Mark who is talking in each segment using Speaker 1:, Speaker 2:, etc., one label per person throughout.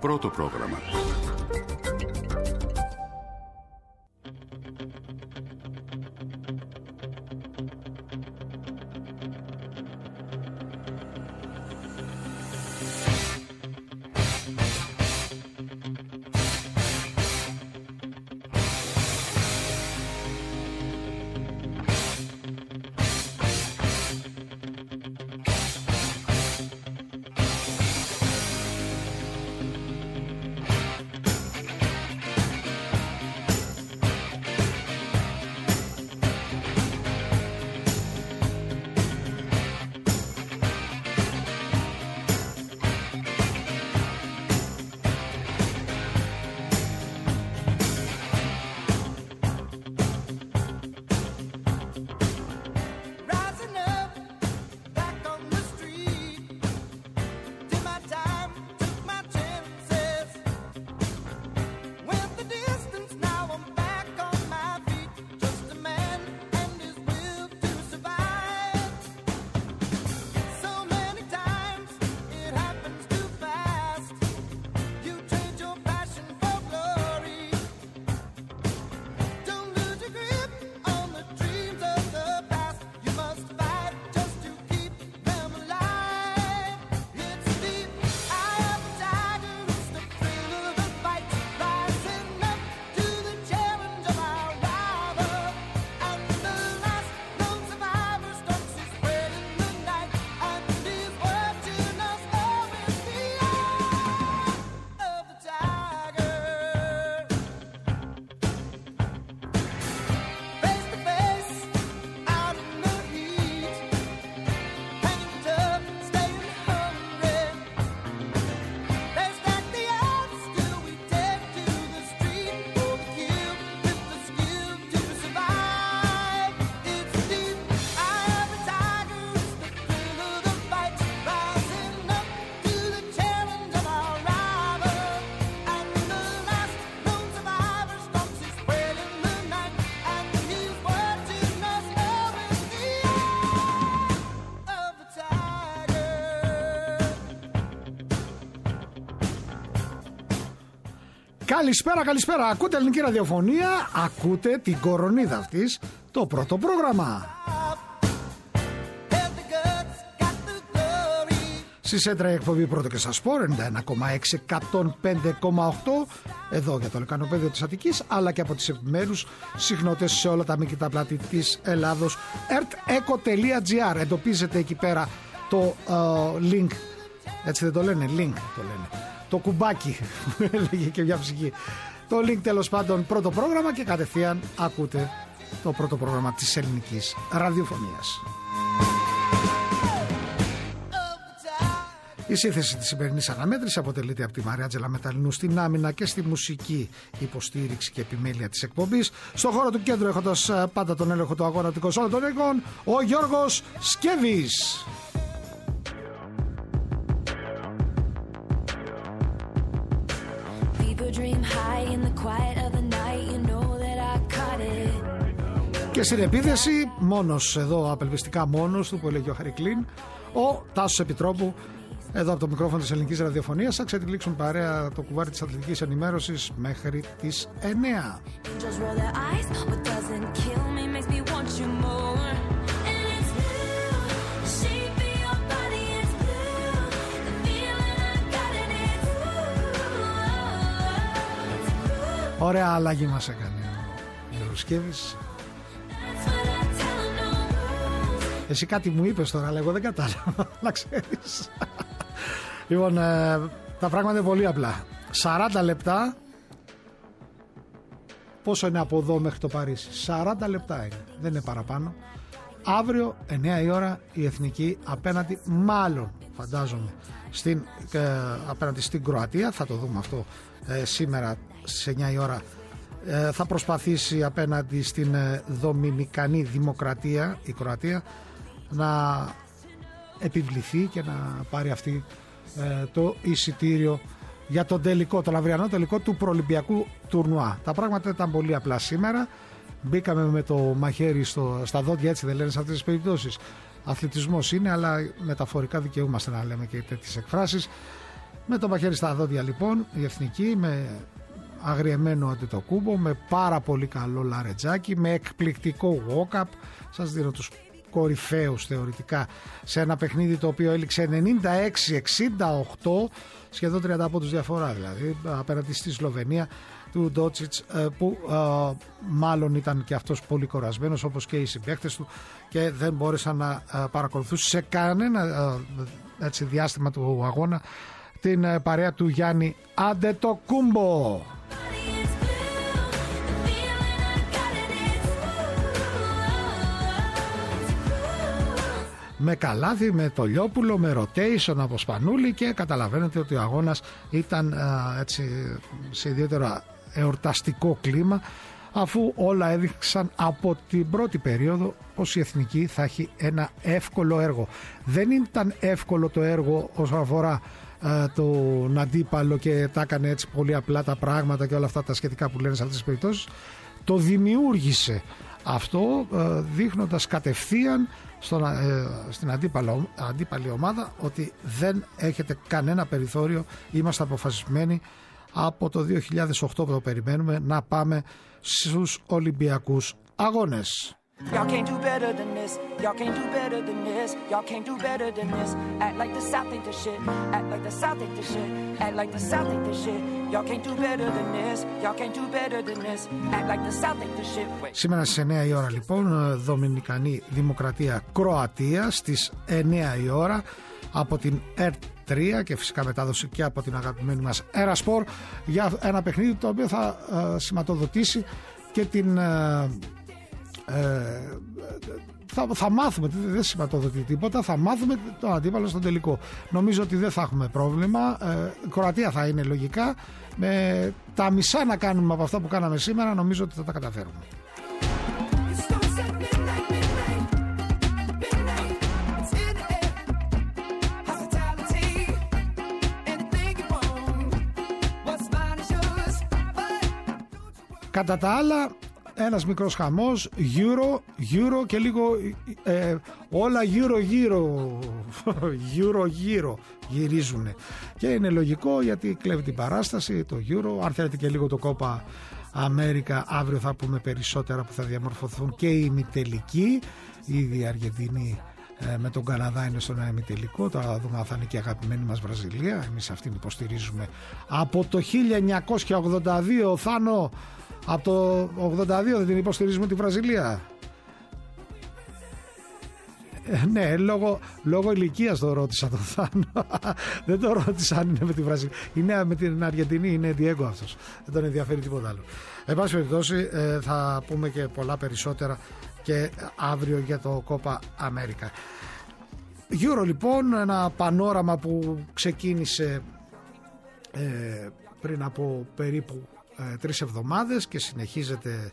Speaker 1: πρώτο πρόγραμμα.
Speaker 2: Καλησπέρα, καλησπέρα. Ακούτε ελληνική ραδιοφωνία, ακούτε την κορονίδα αυτής, το πρώτο πρόγραμμα. Στη ΣΕΤΡΑ η εκπομπή πρώτο και σας πω 91,6, 105,8 εδώ για το λεκανοπέδιο της Αττικής, αλλά και από τις επιμέρους συχνότητες σε όλα τα μήκητα πλάτη της Ελλάδος. erteco.gr, εντοπίζετε εκεί πέρα το link, έτσι δεν το λένε, link το λένε, το κουμπάκι που έλεγε και μια ψυχή, το link τέλος πάντων πρώτο πρόγραμμα, και κατευθείαν ακούτε το πρώτο πρόγραμμα της ελληνικής ραδιοφωνίας. Η σύνθεση της σημερινής αναμέτρησης αποτελείται από τη Μαριάτζελα Μεταλλινού στην άμυνα και στη μουσική υποστήριξη και επιμέλεια της εκπομπής. Στον χώρο του κέντρου, έχοντας πάντα τον έλεγχο του αγώνα όλων των έργων, ο Γιώργος Σκέβης. Και στην επίθεση, μόνος εδώ, απελπιστικά μόνος του, που έλεγε ο Χαρικλίν, ο Τάσος Επιτρόπου, εδώ από το μικρόφωνο της ελληνικής ραδιοφωνίας. Θα ξετυλίξουν παρέα το κουβάρι της αθλητικής ενημέρωσης μέχρι τις 9. Ωραία αλλαγή μας έκανε ο Ιωροσκέβης. Εσύ κάτι μου είπες τώρα, αλλά εγώ δεν κατάλαβα, να ξέρεις. Λοιπόν, τα πράγματα είναι πολύ απλά. 40 λεπτά. Πόσο είναι από εδώ μέχρι το Παρίσι? 40 λεπτά είναι, δεν είναι παραπάνω. Αύριο 9 η ώρα η Εθνική απέναντι, μάλλον φαντάζομαι, απέναντι στην Κροατία. Θα το δούμε αυτό σήμερα στις 9 η ώρα. Θα προσπαθήσει απέναντι στην Δομινικανή Δημοκρατία η Κροατία να επιβληθεί και να πάρει αυτή το εισιτήριο για τον τελικό, τον αυριανό τελικό του προολυμπιακού τουρνουά. Τα πράγματα ήταν πολύ απλά σήμερα. Μπήκαμε με το μαχαίρι στα δόντια, έτσι δεν λένε σε αυτές τις περιπτώσεις? Αθλητισμός είναι, αλλά μεταφορικά δικαιούμαστε να λέμε και τέτοιες εκφράσεις. Με το μαχαίρι στα δόντια λοιπόν η Εθνική, με αγριεμένο Αντετοκούμπο, με πάρα πολύ καλό Λαρετζάκι, με εκπληκτικό walk-up. Σας δίνω τους κορυφαίους θεωρητικά σε ένα παιχνίδι το οποίο έληξε 96-68, σχεδόν 30 πόντους διαφορά δηλαδή, απέναντι στη Σλοβενία του Ντότσιτς, που μάλλον ήταν και αυτός πολύ κορασμένος όπως και οι συμπαίκτες του και δεν μπόρεσαν να παρακολουθούσουν σε κανένα έτσι, διάστημα του αγώνα την παρέα του Γιάννη Αντετοκούμπο. Με καλάθι, με το Λιόπουλο, με rotation από Σπανούλη και καταλαβαίνετε ότι ο αγώνας ήταν έτσι σε ιδιαίτερα εορταστικό κλίμα, αφού όλα έδειξαν από την πρώτη περίοδο πως η Εθνική θα έχει ένα εύκολο έργο. Δεν ήταν εύκολο το έργο όσον αφορά τον αντίπαλο και τα έκανε έτσι πολύ απλά τα πράγματα και όλα αυτά τα σχετικά που λένε σε αυτές τις περιπτώσεις. Το δημιούργησε αυτό δείχνοντας κατευθείαν στην αντίπαλη ομάδα ότι δεν έχετε κανένα περιθώριο, είμαστε αποφασισμένοι από το 2008 που το περιμένουμε να πάμε στους Ολυμπιακούς Αγώνες.
Speaker 1: Y'all can't do better than this. Y'all can't do better than this. Y'all can't do better than this. Act like the South ain't the shit. Act like the South ain't the shit. Act like the South ain't the shit. Y'all can't do better than this. Y'all can't do better than this. Act like the South ain't the shit.
Speaker 2: Σήμερα στις 9 η ώρα λοιπόν, Δομινικανή Δημοκρατία Κροατία στις 9 η ώρα από την ΕΡΤ3 και φυσικά μετάδοση και από την αγαπημένη μας Ερασπορ, για ένα παιχνίδι το οποίο θα σηματοδοτήσει και την θα μάθουμε, δεν σηματοδοτεί τίποτα, θα μάθουμε τον αντίπαλο στον τελικό. Νομίζω ότι δεν θα έχουμε πρόβλημα. Η Κροατία θα είναι λογικά, με τα μισά να κάνουμε από αυτά που κάναμε σήμερα, νομίζω ότι θα τα καταφέρουμε. Κατά τα άλλα, ένας μικρός χαμός, Euro και λίγο όλα γύρω γυρίζουν και είναι λογικό γιατί κλέβει την παράσταση το Euro. Αν θέλετε και λίγο το Copa America, αύριο θα πούμε περισσότερα που θα διαμορφωθούν και οι ημιτελικοί. Ήδη η Αργεντινή με τον Καναδά είναι στον ημιτελικό, θα δούμε αν θα είναι και η αγαπημένη μας Βραζιλία. Εμείς αυτήν υποστηρίζουμε από το 1982, Θάνο. Από το 82 δεν την υποστηρίζουμε τη Βραζιλία. Ναι, λόγω ηλικίας το ρώτησα το Θάνο. Δεν το ρώτησα αν είναι με τη Βραζιλία. Είναι με την Αργεντινή, είναι Diego αυτός. Δεν τον ενδιαφέρει τίποτα άλλο. Εν πάση περιπτώσει θα πούμε και πολλά περισσότερα και αύριο για το Copa America. Euro λοιπόν, ένα πανόραμα που ξεκίνησε πριν από περίπου 3 εβδομάδες και συνεχίζεται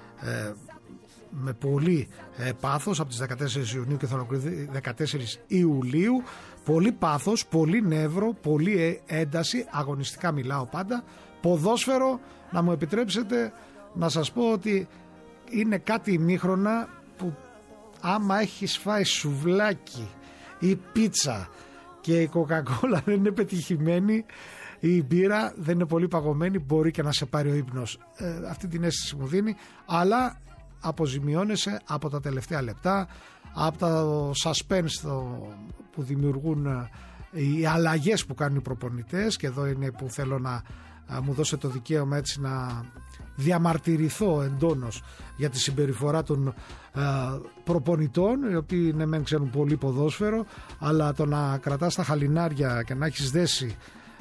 Speaker 2: με πολύ πάθος από τις 14 Ιουνίου και θα ολοκληρωθεί 14 Ιουλίου. Πολύ πάθος, πολύ νεύρο, πολύ ένταση, αγωνιστικά μιλάω πάντα. Ποδόσφαιρο, να μου επιτρέψετε να σας πω ότι είναι κάτι ημίχρονα που άμα έχεις φάει σουβλάκι ή πίτσα και η κοκακόλα δεν είναι πετυχημένη, η μπύρα δεν είναι πολύ παγωμένη, μπορεί και να σε πάρει ο ύπνος. Αυτή την αίσθηση μου δίνει, αλλά αποζημιώνεσαι από τα τελευταία λεπτά, από το suspense που δημιουργούν οι αλλαγές που κάνουν οι προπονητές, και εδώ είναι που θέλω να μου δώσετε το δικαίωμα έτσι να διαμαρτυρηθώ εντόνως για τη συμπεριφορά των προπονητών, οι οποίοι ναι μεν ξέρουν πολύ ποδόσφαιρο, αλλά το να κρατάς τα χαλινάρια και να έχεις δέσει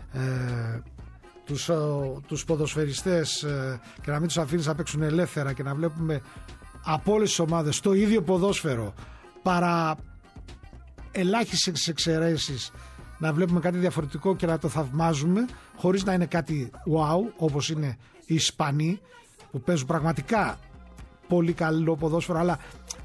Speaker 2: τους ποδοσφαιριστές και να μην τους αφήνεις να παίξουν ελεύθερα και να βλέπουμε από όλες τις ομάδες το ίδιο ποδόσφαιρο, παρά ελάχιστες εξαιρέσεις να βλέπουμε κάτι διαφορετικό και να το θαυμάζουμε χωρίς να είναι κάτι wow, όπως είναι οι Ισπανοί που παίζουν πραγματικά πολύ καλό ποδόσφαιρο, αλλά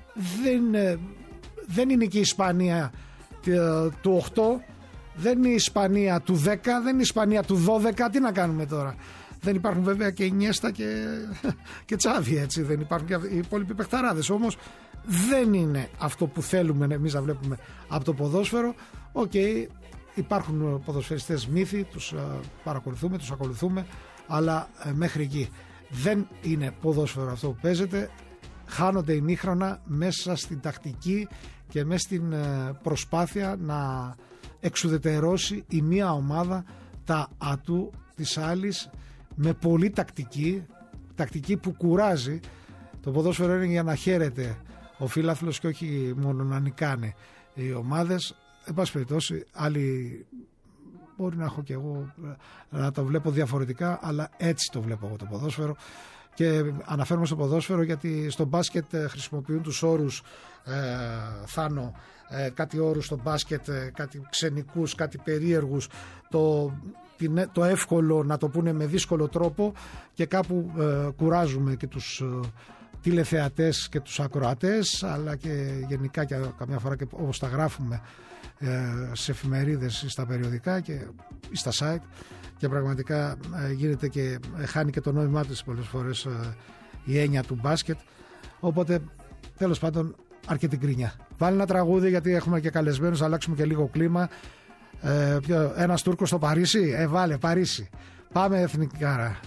Speaker 2: δεν είναι και η Ισπανία του 8, δεν είναι η Ισπανία του 10, δεν είναι η Ισπανία του 12. Τι να κάνουμε τώρα? Δεν υπάρχουν βέβαια και η Νιέστα και Τσάβι, έτσι, δεν υπάρχουν και οι υπόλοιποι παιχταράδες, όμως δεν είναι αυτό που θέλουμε εμείς να βλέπουμε από το ποδόσφαιρο. υπάρχουν ποδοσφαιριστές μύθοι, τους παρακολουθούμε, τους ακολουθούμε, αλλά μέχρι εκεί. Δεν είναι ποδόσφαιρο αυτό που παίζεται. Χάνονται ημίχρονα μέσα στην τακτική και μέσα στην προσπάθεια να εξουδετερώσει η μία ομάδα τα ατού της άλλης με πολύ τακτική που κουράζει. Το ποδόσφαιρο είναι για να χαίρεται ο φίλαθλος και όχι μόνο να νικάνε οι ομάδες. Εν πάση περιπτώσει, άλλοι μπορεί να έχω και εγώ να το βλέπω διαφορετικά, αλλά έτσι το βλέπω εγώ το ποδόσφαιρο. Και αναφέρομαι στο ποδόσφαιρο γιατί στο μπάσκετ χρησιμοποιούν τους όρους Θάνο, κάτι όρους στο μπάσκετ, κάτι ξενικούς, κάτι περίεργους, το εύκολο να το πούνε με δύσκολο τρόπο, και κάπου κουράζουμε και τους τηλεθεατές και τους ακροατές, αλλά και γενικά και καμιά φορά και όπως τα γράφουμε σε εφημερίδες ή στα περιοδικά και στα site, και πραγματικά γίνεται και χάνει και το νόημά της πολλές φορές η έννοια του μπάσκετ. Οπότε τέλος πάντων αρκετή γκρίνια. Βάλει ένα τραγούδι γιατί έχουμε και καλεσμένους, αλλάξουμε και λίγο κλίμα. Ένας Τούρκος στο Παρίσι, βάλε Παρίσι. Πάμε εθνικάρα.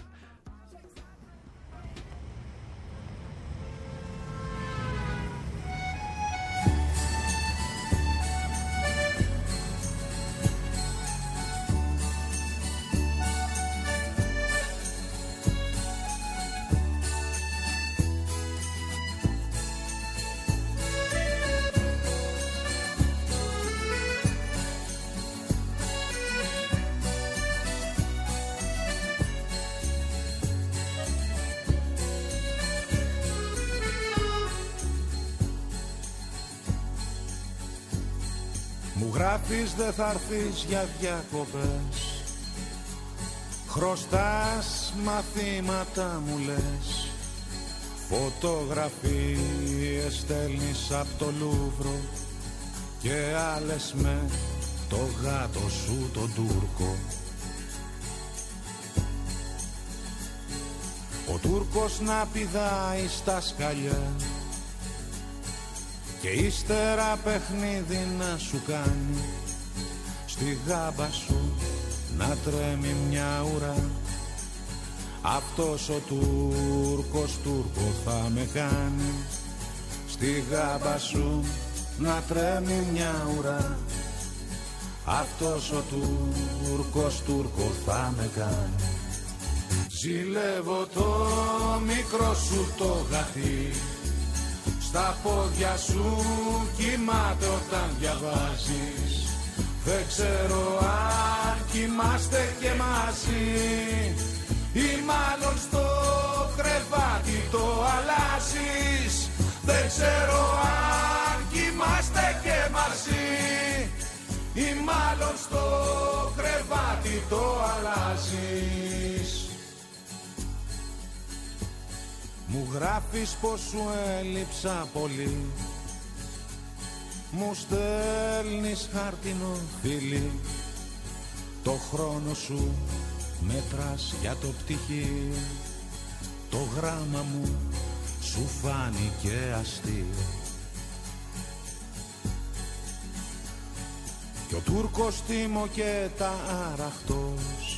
Speaker 3: Μου γράφεις δε θα έρθεις για διακοπές, χρωστάς μαθήματα μου λες, φωτογραφίες στέλνεις απ' το Λούβρο και άλλες με το γάτο σου τον Τούρκο. Ο Τούρκος να πηδάει στα σκαλιά και ύστερα παιχνίδι να σου κάνει, στη γάμπα σου να τρέμει μια ουρά. Αυτός ο Τούρκος Τούρκο θα με κάνει, στη γάμπα σου να τρέμει μια ουρά. Αυτός ο Τούρκος Τούρκο θα με κάνει. Ζηλεύω το μικρό σου το γατί, στα πόδια σου κοιμάται όταν διαβάζεις. Δεν ξέρω αν κοιμάστε και μαζί ή μάλλον στο κρεβάτι το αλλάζεις. Δεν ξέρω αν κοιμάστε και μαζί ή μάλλον στο κρεβάτι το αλλάζεις. Μου γράφεις πως σου έλειψα πολύ, μου στέλνεις χάρτινο φίλι, το χρόνο σου μέτρας για το πτυχί, το γράμμα μου σου φάνηκε αστείο. Κι ο Τούρκος τίμω και τα αραχτός,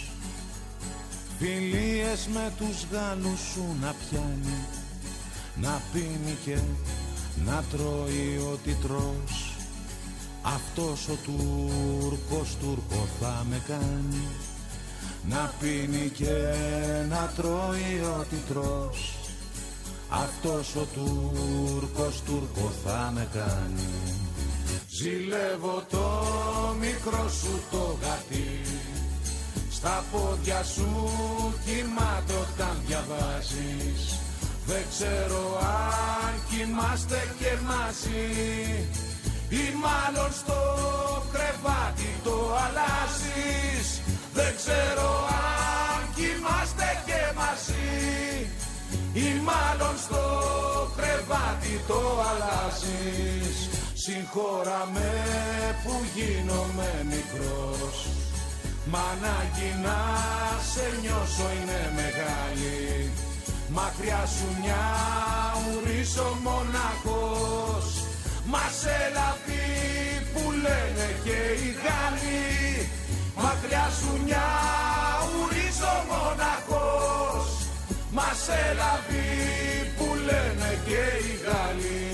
Speaker 3: φιλίες με τους Γάλλους σου να πιάνει, να πίνει και να τρώει ό,τι τρως. Αυτός ο Τούρκος Τούρκο θα με κάνει, να πίνει και να τρώει ό,τι τρως. Αυτός ο Τούρκος Τούρκο θα με κάνει. Ζηλεύω το μικρό σου το γατί, στα πόδια σου κοιμάται όταν διαβάζεις. Δεν ξέρω αν κοιμάστε και μαζί ή μάλλον στο κρεβάτι το αλλάζεις. Δεν ξέρω αν κοιμάστε και μαζί ή μάλλον στο κρεβάτι το αλλάζεις. Συγχώρα με που γίνομαι μικρός, μα ανάγκη να σε νιώσω είναι μεγάλη. Μακριά σου μια ουρίσω μοναχός, μα σε λαβή που λένε και οι Γάλλοι. Μακριά σου νιαουρίζω μοναχός, μα σε λαβή που λένε και οι Γάλλοι.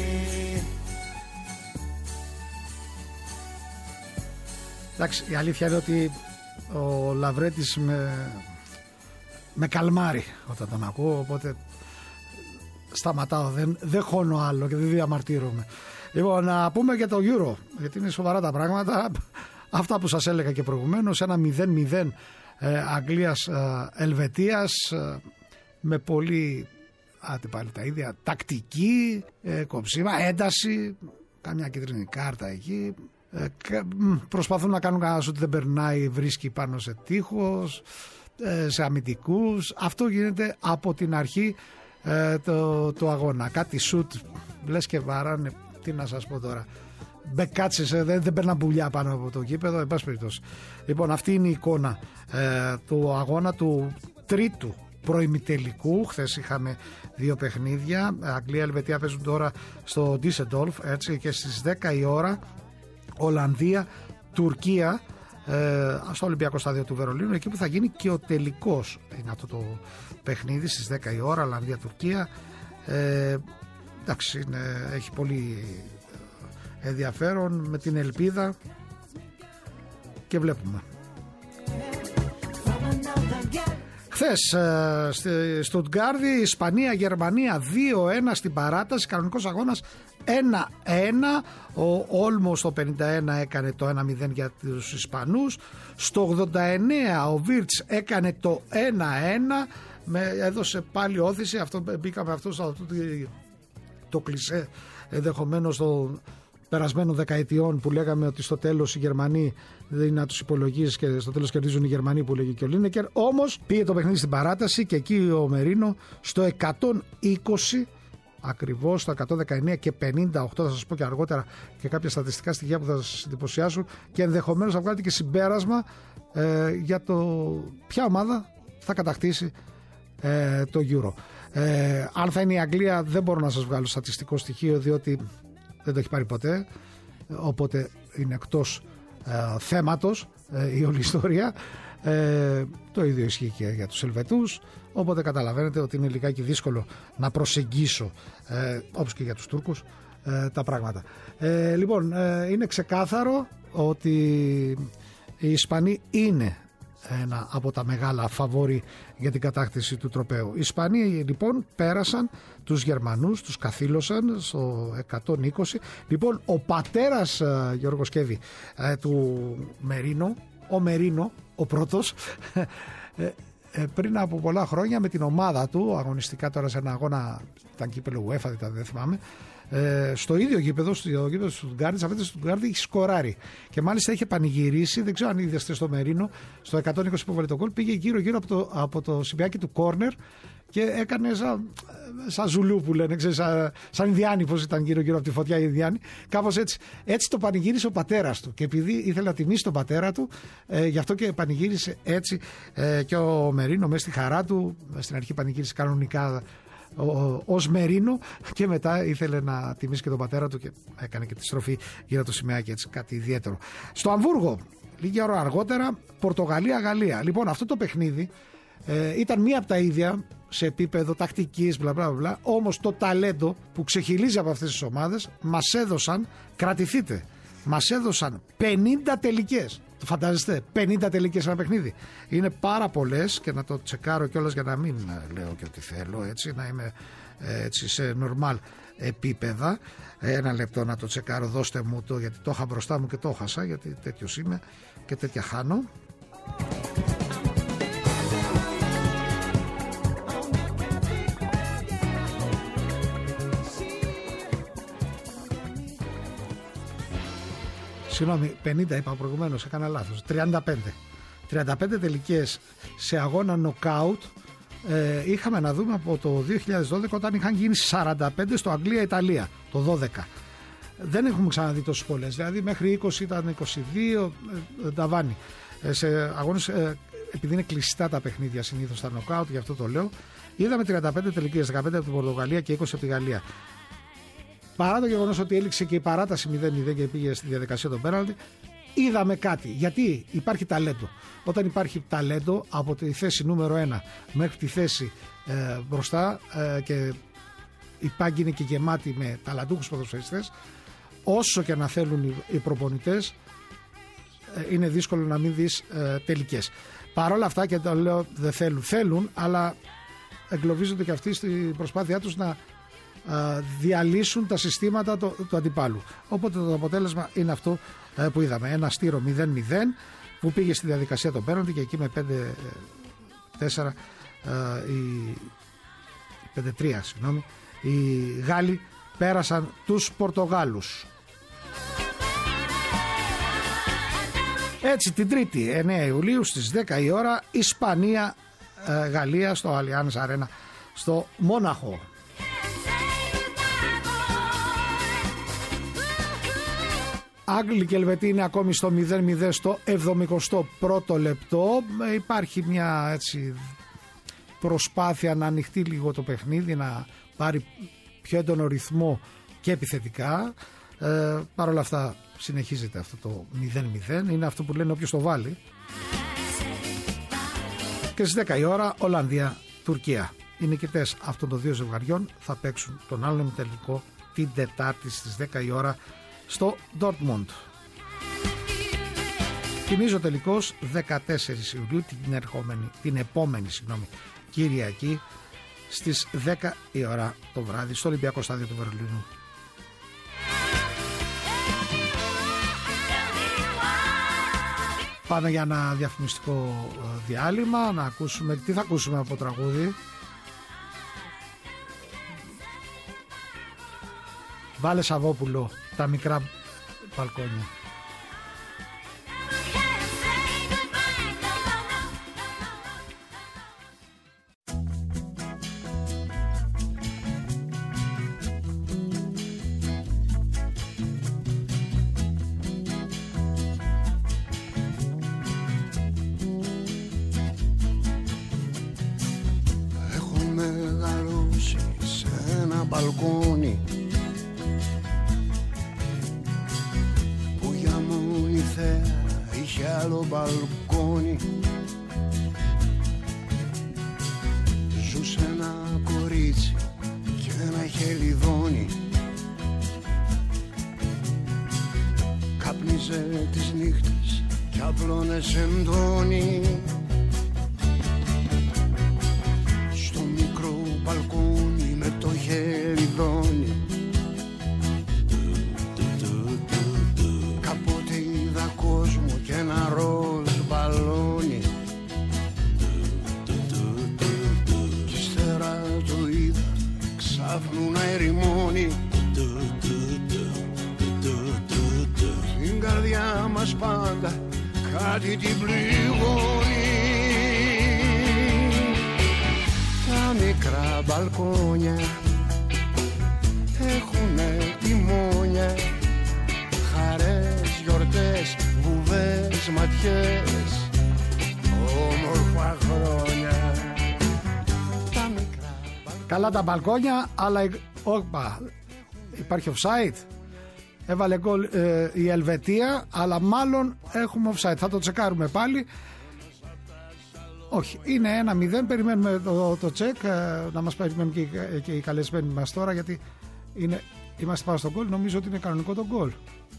Speaker 2: Εντάξει, η αλήθεια είναι ότι ο Λαβρέτης με καλμάρει όταν τον ακούω, οπότε σταματάω, δεν χώνω άλλο και δεν διαμαρτύρομαι. Λοιπόν, να πούμε για το Euro, γιατί είναι σοβαρά τα πράγματα. Αυτά που σας έλεγα και προηγουμένως, ένα 0-0 Αγγλίας-Ελβετίας, με πολύ, πάλι τα ίδια, τακτική, κοψίμα, ένταση, καμιά κίτρινη κάρτα εκεί. Προσπαθούν να κάνουν κανένας ότι δεν περνάει, βρίσκει πάνω σε τείχος, σε αμυντικούς. Αυτό γίνεται από την αρχή το αγώνα. Κάτι σουτ, λες και βαράνε, τι να σας πω τώρα, μπεκάτσες, δεν παίρναν πουλιά πάνω από το γήπεδο, εν πάση περιπτώσει. Λοιπόν, αυτή είναι η εικόνα του αγώνα του τρίτου προημιτελικού. Χθες είχαμε δύο παιχνίδια. Αγγλία-Ελβετία παίζουν τώρα στο Düsseldorf, έτσι, και στις 10 η ώρα Ολλανδία-Τουρκία στο Ολυμπιακό Στάδιο του Βερολίνου, εκεί που θα γίνει και ο τελικός. Είναι αυτό το παιχνίδι στις 10 η ώρα, Ολλανδία-Τουρκία. Εντάξει, έχει πολύ ενδιαφέρον, με την ελπίδα, και βλέπουμε. Χθες στη Στουτγκάρδη, Ισπανία-Γερμανία 2-1 στην παράταση, κανονικός αγώνας 1-1. Ο Όλμο στο 51 έκανε το 1-0 για τους Ισπανούς. Στο 89 ο Βίρτς έκανε το 1-1, έδωσε πάλι όθηση. Αυτό, μπήκαμε αυτό το κλισέ ενδεχομένως των περασμένων δεκαετιών που λέγαμε ότι στο τέλος οι Γερμανοί δεν είναι να τους υπολογίσεις και στο τέλος κερδίζουν οι Γερμανοί, που λέγει και ο Λίνεκερ. Όμως πήγε το παιχνίδι στην παράταση και εκεί ο Μερίνο στο 120, ακριβώς στο 119 και 58, θα σας πω και αργότερα και κάποια στατιστικά στοιχεία που θα σας εντυπωσιάσουν και ενδεχομένως θα βγάλετε και συμπέρασμα για το ποια ομάδα θα κατακτήσει το Euro. Αν θα είναι η Αγγλία δεν μπορώ να σας βγάλω στατιστικό στοιχείο, διότι δεν το έχει πάρει ποτέ, οπότε είναι εκτός θέματος η όλη ιστορία. Το ίδιο ισχύει και για τους Ελβετούς, οπότε καταλαβαίνετε ότι είναι λιγάκι δύσκολο να προσεγγίσω, όπως και για τους Τούρκους, τα πράγματα. Λοιπόν, είναι ξεκάθαρο ότι οι Ισπανοί είναι ένα από τα μεγάλα φαβόρι για την κατάκτηση του τροπαίου. Οι Ισπανοί λοιπόν πέρασαν τους Γερμανούς, τους καθήλωσαν στο 120. Λοιπόν, ο πατέρας, Γιώργο Σκέβη, του Μερίνο, ο Μερίνο, ο πρώτος, πριν από πολλά χρόνια με την ομάδα του, αγωνιστικά τώρα σε ένα αγώνα, ήταν κύπελλο UEFA, δεν θυμάμαι, στο ίδιο γήπεδο, στο γήπεδο του Στουτγκάρδη, απέναντι στο Στουτγκάρδη, είχε σκοράρει. Και μάλιστα είχε πανηγυρίσει, δεν ξέρω αν είδατε στο Μερίνο, στο 120 που βάλε το γκολ, πήγε γύρω-γύρω από το σημειάκι του κόρνερ και έκανε σαν ζουλού που λένε, ξέρεις, σαν Ινδιάνοι, πώς ήταν γύρω-γύρω από τη φωτιά οι Ινδιάνοι. Κάπως έτσι. Έτσι το πανηγύρισε ο πατέρας του. Και επειδή ήθελε να τιμήσει τον πατέρα του, γι' αυτό και πανηγύρισε έτσι και ο Μερίνο, μέσα στη χαρά του. Στην αρχή πανηγύρισε κανονικά ως Μερίνο και μετά ήθελε να τιμήσει και τον πατέρα του και έκανε και τη στροφή γύρω από το σημαίακι, έτσι, κάτι ιδιαίτερο. Στο Αμβούργο, λίγη ώρα αργότερα, Πορτογαλία-Γαλλία. Λοιπόν, αυτό το παιχνίδι ήταν μία από τα ίδια σε επίπεδο τακτικής, μπλα. Όμως το ταλέντο που ξεχυλίζει από αυτές τις ομάδες μας έδωσαν, κρατηθείτε, μας έδωσαν 50 τελικές. Το φαντάζεστε, 50 τελικές ένα παιχνίδι. Είναι πάρα πολλές και να το τσεκάρω κιόλας για να μην λέω και ό,τι θέλω, έτσι, να είμαι έτσι σε normal επίπεδα. Ένα λεπτό να το τσεκάρω, δώστε μου το, γιατί το είχα μπροστά μου και το χάσα, γιατί τέτοιος είμαι και τέτοια χάνω. Συγγνώμη, 50 είπα προηγουμένως, έκανα λάθος. 35 τελικές σε αγώνα νοκάουτ είχαμε να δούμε από το 2012, όταν είχαν γίνει 45 στο Αγγλία-Ιταλία το 12. Δεν έχουμε ξαναδεί τόσες πολλές, δηλαδή μέχρι 20 ήταν 22 ταβάνι. Σε αγώνες, επειδή είναι κλειστά τα παιχνίδια συνήθως τα νοκάουτ, γι' αυτό το λέω, είδαμε 35 τελικές, 15 από την Πορτογαλία και 20 από τη Γαλλία. παρά το γεγονός ότι έληξε και η παράταση 0-0 και πήγε στη διαδικασία των πέναλτι, είδαμε κάτι. Γιατί υπάρχει ταλέντο. Όταν υπάρχει ταλέντο από τη θέση νούμερο 1 μέχρι τη θέση μπροστά και η πάγκη είναι και γεμάτη με ταλαντούχους ποδοσφαιριστές, όσο και να θέλουν οι προπονητές, είναι δύσκολο να μην δεις τελικές. Παρ' όλα αυτά, και το λέω, δεν θέλουν, αλλά εγκλωβίζονται και αυτοί στην προσπάθειά τους να διαλύσουν τα συστήματα του αντιπάλου. Οπότε το αποτέλεσμα είναι αυτό που είδαμε. Ένα στήρο 0-0 που πήγε στη διαδικασία των πέναλτι και εκεί με 5-4 5-3 συγγνώμη, οι Γάλλοι πέρασαν τους Πορτογάλους. Έτσι την Τρίτη 9 Ιουλίου στις 10 η ώρα Ισπανία-Γαλλία στο Allianz Arena στο Μόναχο. Άγγλοι και Ελβετοί είναι ακόμη στο 0-0 στο 71ο λεπτό. Υπάρχει μια έτσι προσπάθεια να ανοιχτεί λίγο το παιχνίδι, να πάρει πιο έντονο ρυθμό και επιθετικά. Παρ' όλα αυτά συνεχίζεται αυτό το 0-0. Είναι αυτό που λένε όποιος το βάλει. Και στις 10 η ώρα Ολλανδία-Τουρκία. Οι νικητές αυτών των δύο ζευγαριών θα παίξουν τον άλλον τελικό την Τετάρτη στις 10 η ώρα στο Dortmund. Θυμίζω τελικώς 14 Ιουλίου την επόμενη Κυριακή στις 10 η ώρα το βράδυ στο Ολυμπιακό Στάδιο του Βερολίνου. Πάμε για ένα διαφημιστικό διάλειμμα να ακούσουμε. Τι θα ακούσουμε από τραγούδι? Βάλε Σαββόπουλο, τα μικρά μπαλκόνια.
Speaker 4: Έχω μεγαλώσει σε ένα μπαλκόνι που για μόνη θέα είχε άλλο μπαλκόνι. Ζούσε ένα κορίτσι και ένα χελιδόνι. Κάπνιζε τις νύχτες κι απλώνε σεντόνι. Στο μικρό μπαλκόνι με το χελιδόνι. Κάποτε είδα κόσμο και ένα ροζ μπαλόνι. Κι ύστερα το είδα ξάφνου να ερημώνει. Στην καρδιά μας πάντα κάτι την πληγώνει. Τα μικρά μπαλκόνια έχουνε τιμόνια, χαρές, γιορτές, βουβές, ματιές, όμορφα χρόνια. Τα μικρά μπαλκόνια.
Speaker 2: Καλά τα μπαλκόνια, αλλά υπάρχει offside. Έβαλε γκολ η Ελβετία, αλλά μάλλον έχουμε offside. Θα το τσεκάρουμε πάλι. Όχι, είναι 1-0. Περιμένουμε το τσεκ. Να μας περιμένουν και οι καλεσμένοι μας τώρα, γιατί είμαστε πάνω στο γκολ. Νομίζω ότι είναι κανονικό το γκολ.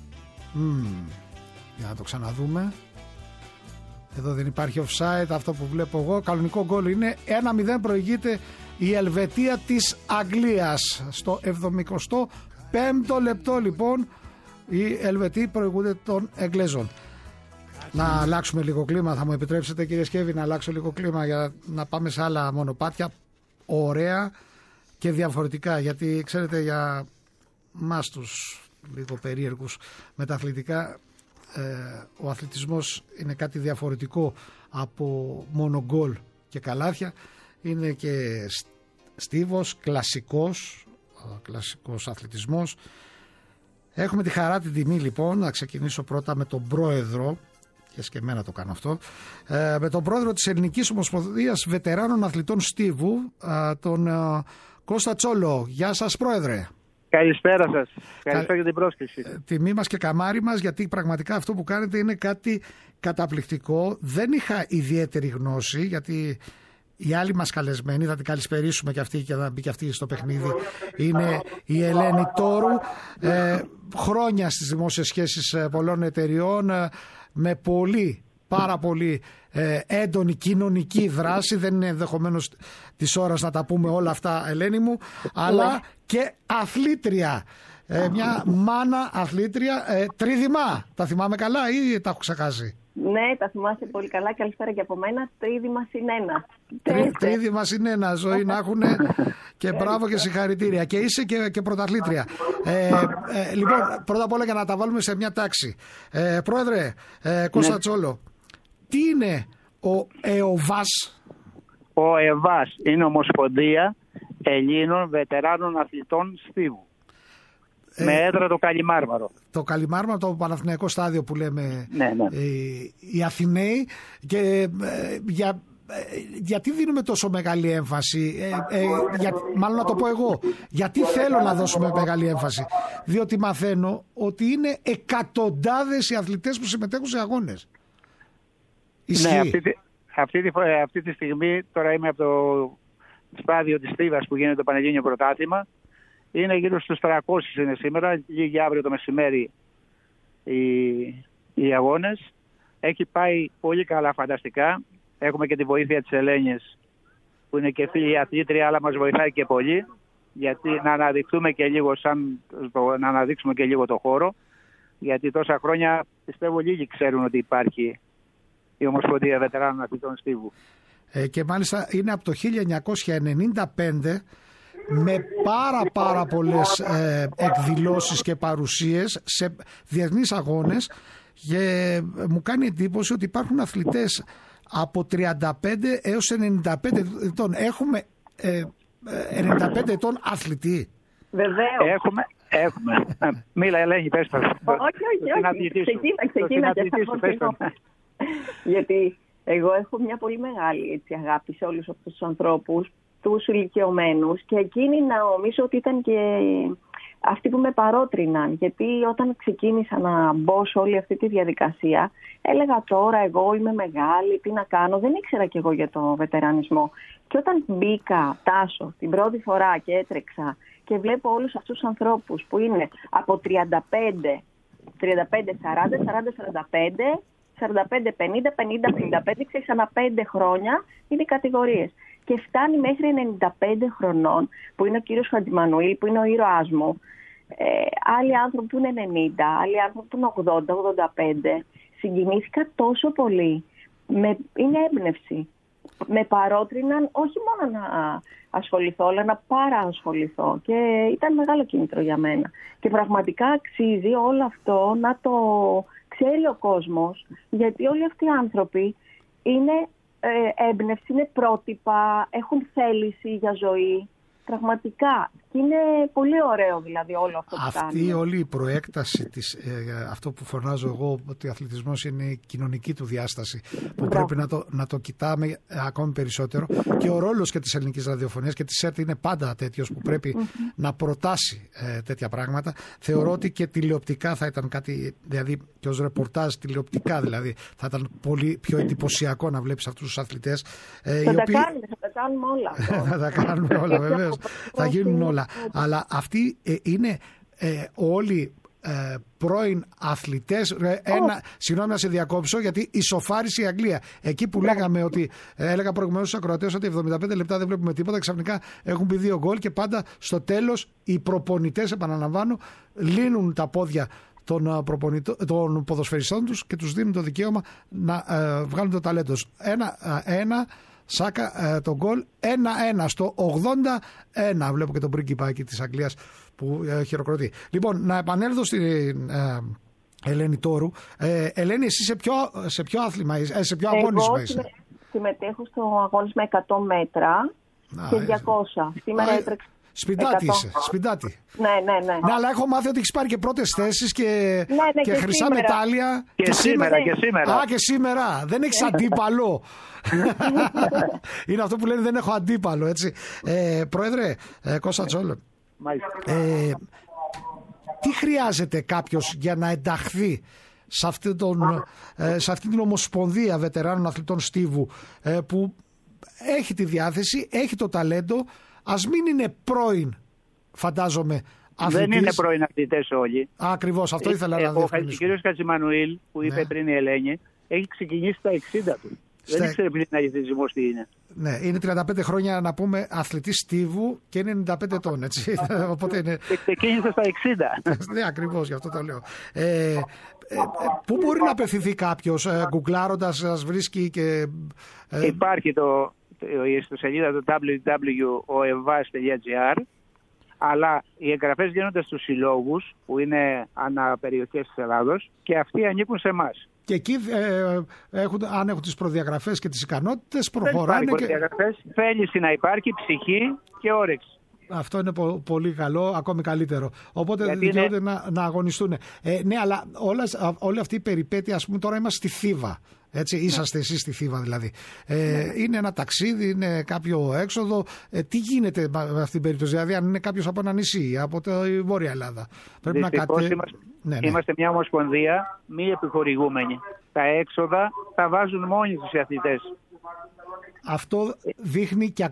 Speaker 2: Για να το ξαναδούμε. Εδώ δεν υπάρχει offside, αυτό που βλέπω εγώ. Κανονικό γκολ είναι. 1-0 προηγείται η Ελβετία της Αγγλίας. Στο 75ο λεπτό λοιπόν οι Ελβετοί προηγούνται των Εγγλέζων. Να αλλάξουμε λίγο κλίμα, θα μου επιτρέψετε κύριε Σκέβη να αλλάξω λίγο κλίμα για να πάμε σε άλλα μονοπάτια ωραία και διαφορετικά, γιατί ξέρετε για μας τους λίγο περίεργους με τα αθλητικά ο αθλητισμός είναι κάτι διαφορετικό από μόνο γκολ και καλάθια. Είναι και στίβος, κλασικός αθλητισμός. Έχουμε τη χαρά, την τιμή λοιπόν να ξεκινήσω πρώτα με τον πρόεδρο, και εμένα το κάνω αυτό, με τον πρόεδρο της Ελληνικής Ομοσπονδίας Βετεράνων Αθλητών Στίβου, τον Κώστα Τσόλο. Γεια σας πρόεδρε.
Speaker 5: Καλησπέρα σας. Ευχαριστώ για την πρόσκληση.
Speaker 2: Τιμή μας και καμάρι μας, γιατί πραγματικά αυτό που κάνετε είναι κάτι καταπληκτικό. Δεν είχα ιδιαίτερη γνώση, γιατί οι άλλοι μας καλεσμένοι, θα την καλησπερίσουμε και αυτή και θα μπει και αυτή στο παιχνίδι, είναι η Ελένη Τόρου, χρόνια στις δημόσιες σχέσεις πολλών εταιριών, με πάρα πολύ έντονη κοινωνική δράση. Δεν είναι ενδεχομένως της ώρας να τα πούμε όλα αυτά, Ελένη μου, αλλά και αθλήτρια. Μια μάνα αθλήτρια, τρίδημα. Τα θυμάμαι καλά ή τα έχω ξεχάσει?
Speaker 6: Ναι, τα θυμάσαι πολύ καλά. Καλησπέρα και από μένα. Τρίδημα συνένα.
Speaker 2: Τρίδημα συνένα, ζωή να έχουν, και μπράβο και συγχαρητήρια. Και είσαι και πρωταθλήτρια. Λοιπόν, πρώτα απ' όλα, για να τα βάλουμε σε μια τάξη. Πρόεδρε Κώστα Τσόλο, τι είναι ο ΕΟΒΑΣ?
Speaker 5: Ο ΕΟΒΑΣ είναι Ομοσπονδία Ελλήνων Βετεράνων Αθλητών Στίβου. Με έδρα το Καλιμάρμαρο. Το
Speaker 2: Καλιμάρμαρο, το Παναθηναϊκό στάδιο που λέμε,
Speaker 5: ναι.
Speaker 2: Οι Αθηναίοι. Και γιατί δίνουμε τόσο μεγάλη έμφαση, μάλλον να το πω εγώ, γιατί θέλω να δώσουμε μεγάλη έμφαση? Διότι μαθαίνω ότι είναι εκατοντάδες οι αθλητές που συμμετέχουν σε αγώνες.
Speaker 5: Ναι, αυτή τη στιγμή, τώρα είμαι από το στάδιο της Στίβας που γίνεται το Πανελλήνιο Πρωτάθλημα. Είναι γύρω στους 300 είναι σήμερα, λίγοι αύριο το μεσημέρι οι αγώνες. Έχει πάει πολύ καλά, φανταστικά. Έχουμε και τη βοήθεια της Ελένης, που είναι και φίλη αθλήτρια, αλλά μας βοηθάει και πολύ, γιατί να αναδειχθούμε και λίγο, να αναδείξουμε και λίγο το χώρο, γιατί τόσα χρόνια πιστεύω λίγοι ξέρουν ότι υπάρχει η Ομοσπονδία Βετεράνων Αθλητών Στίβου. Και
Speaker 2: μάλιστα είναι από το 1995, με πάρα πολλές εκδηλώσεις και παρουσίες σε διεθνείς αγώνες, και μου κάνει εντύπωση ότι υπάρχουν αθλητές από 35 έως 95 ετών. Έχουμε 95 ετών αθλητή?
Speaker 6: Βεβαίως.
Speaker 5: Έχουμε. Μίλα, Ελένη, πες το.
Speaker 6: Όχι. Ξεκίνα και θα πω. Γιατί εγώ έχω μια πολύ μεγάλη αγάπη σε όλους αυτούς τους ανθρώπους, τους ηλικιωμένους, και εκείνοι νομίζω ότι ήταν και αυτοί που με παρότριναν, γιατί όταν ξεκίνησα να μπω σε όλη αυτή τη διαδικασία, έλεγα τώρα εγώ είμαι μεγάλη, τι να κάνω, δεν ήξερα κι εγώ για το βετερανισμό. Και όταν μπήκα, Τάσο, την πρώτη φορά και έτρεξα και βλέπω όλους αυτούς τους ανθρώπους που είναι από 35, 40, 45, 45, 50, 50, 55, ξέρεις, ανά 5 χρόνια είναι οι κατηγορίες. Και φτάνει μέχρι 95 χρονών, που είναι ο κύριος Χατζημανουήλ, που είναι ο ήρωάς μου. Άλλοι άνθρωποι που είναι 90, άλλοι άνθρωποι που είναι 80, 85. Συγκινήθηκα τόσο πολύ. Είναι έμπνευση. Με παρότριναν όχι μόνο να ασχοληθώ, αλλά να παραασχοληθώ. Και ήταν μεγάλο κίνητρο για μένα. Και πραγματικά αξίζει όλο αυτό να το ξέρει ο κόσμος, γιατί όλοι αυτοί οι άνθρωποι είναι έμπνευση, είναι πρότυπα, έχουν θέληση για ζωή. Πραγματικά. Και είναι πολύ ωραίο δηλαδή όλο αυτό που κάνει.
Speaker 2: Αυτή όλη η προέκταση της, αυτό που φωνάζω εγώ, ότι ο αθλητισμός είναι η κοινωνική του διάσταση, που πρέπει να το κοιτάμε ακόμη περισσότερο, και ο ρόλος και της ελληνικής ραδιοφωνίας και της ΕΡΤ είναι πάντα τέτοιος, που πρέπει να προτάσει τέτοια πράγματα. Θεωρώ ότι και τηλεοπτικά θα ήταν κάτι, δηλαδή και ως ρεπορτάζ τηλεοπτικά δηλαδή, θα ήταν πολύ πιο εντυπωσιακό να βλέπεις αυτούς τους αθλητές.
Speaker 6: Θα τα κάνουμε όλα.
Speaker 2: Θα τα κάνουμε όλα, βεβαίως. Θα γίνουν όλα. Αλλά αυτοί είναι όλοι πρώην αθλητές. Συγγνώμη να σε διακόψω, γιατί ισοφάρισε η Αγγλία. Εκεί που λέγαμε ότι, έλεγα προηγουμένως στους ακροατές ότι 75 λεπτά δεν βλέπουμε τίποτα, ξαφνικά έχουν πει 2 γκολ και πάντα στο τέλος οι προπονητές, επαναλαμβάνω, λύνουν τα πόδια των ποδοσφαιριστών τους και τους δίνουν το δικαίωμα να βγάλουν το ταλέντο. Ένα Σάκα το γκολ 1-1 στο 81. Βλέπω και τον πρίγκιπάκι της Αγγλίας που χειροκροτεί. Λοιπόν, να επανέλθω στην Ελένη Τόρου. Ελένη, εσύ σε ποιο άθλημα είσαι, σε ποιο αγώνισμα είσαι?
Speaker 6: Εγώ συμμετέχω στο αγώνισμα 100 μέτρα και 200. Σήμερα έτρεξα.
Speaker 2: Σπιντάτη είσαι, σπιντάτη.
Speaker 6: Ναι.
Speaker 2: Ναι, αλλά έχω μάθει ότι έχεις πάρει και πρώτες θέσεις και χρυσά
Speaker 6: σήμερα.
Speaker 2: μετάλλια.
Speaker 5: Και σήμερα.
Speaker 2: Α, και σήμερα. Δεν έχεις αντίπαλο. Είναι αυτό που λένε, δεν έχω αντίπαλο, έτσι. Πρόεδρε Κώστα Τσόλο, Τι χρειάζεται κάποιος για να ενταχθεί σε αυτή την ομοσπονδία βετεράνων αθλητών στίβου, που έχει τη διάθεση, έχει το ταλέντο, ας μην είναι πρώην, φαντάζομαι, αθλητής.
Speaker 5: Δεν είναι πρώην αθλητές όλοι.
Speaker 2: Ακριβώς, αυτό ήθελα να διευκρινίσω.
Speaker 5: Ο κ. Χατζημανουήλ, που είπε πριν η Ελένη, έχει ξεκινήσει τα 60 του. Δεν ήξερε πριν αθλητισμός τι είναι.
Speaker 2: Ναι, είναι 35 χρόνια, να πούμε, αθλητής στίβου και είναι 95 ετών, έτσι. Οπότε είναι...
Speaker 5: Ξεκίνησε στα 60.
Speaker 2: Ναι, ακριβώς, γι' αυτό το λέω. Πού μπορεί να απευθυνθεί κάποιος, γκουγκλάροντας, σας βρίσκει και...
Speaker 5: Υπάρχει στο σελίδα του www.oevas.gr, αλλά οι εγγραφές γίνονται στους συλλόγους που είναι ανά περιοχές της Ελλάδος και αυτοί ανήκουν σε εμάς.
Speaker 2: Και εκεί αν έχουν τις προδιαγραφές και τις ικανότητες, προχωράνε.
Speaker 5: Δεν προδιαγραφές, θέληση να υπάρχει, ψυχή και όρεξη.
Speaker 2: Αυτό είναι πολύ καλό, ακόμη καλύτερο. Οπότε δικαιούνται να αγωνιστούν. Ναι, αλλά όλη αυτή η περιπέτεια, ας πούμε, τώρα είμαστε στη Θήβα. Έτσι, είσαστε εσείς στη Θήβα δηλαδή. Είναι ένα ταξίδι, είναι κάποιο έξοδο. Τι γίνεται με αυτή την περίπτωση, δηλαδή αν είναι κάποιος από ένα νησί, από τη Βόρεια Ελλάδα? Πρέπει να
Speaker 5: είμαστε μια ομοσπονδία μη επιχορηγούμενη. Τα έξοδα τα βάζουν μόνοι τους οι αθλητές.
Speaker 2: Αυτό δείχνει και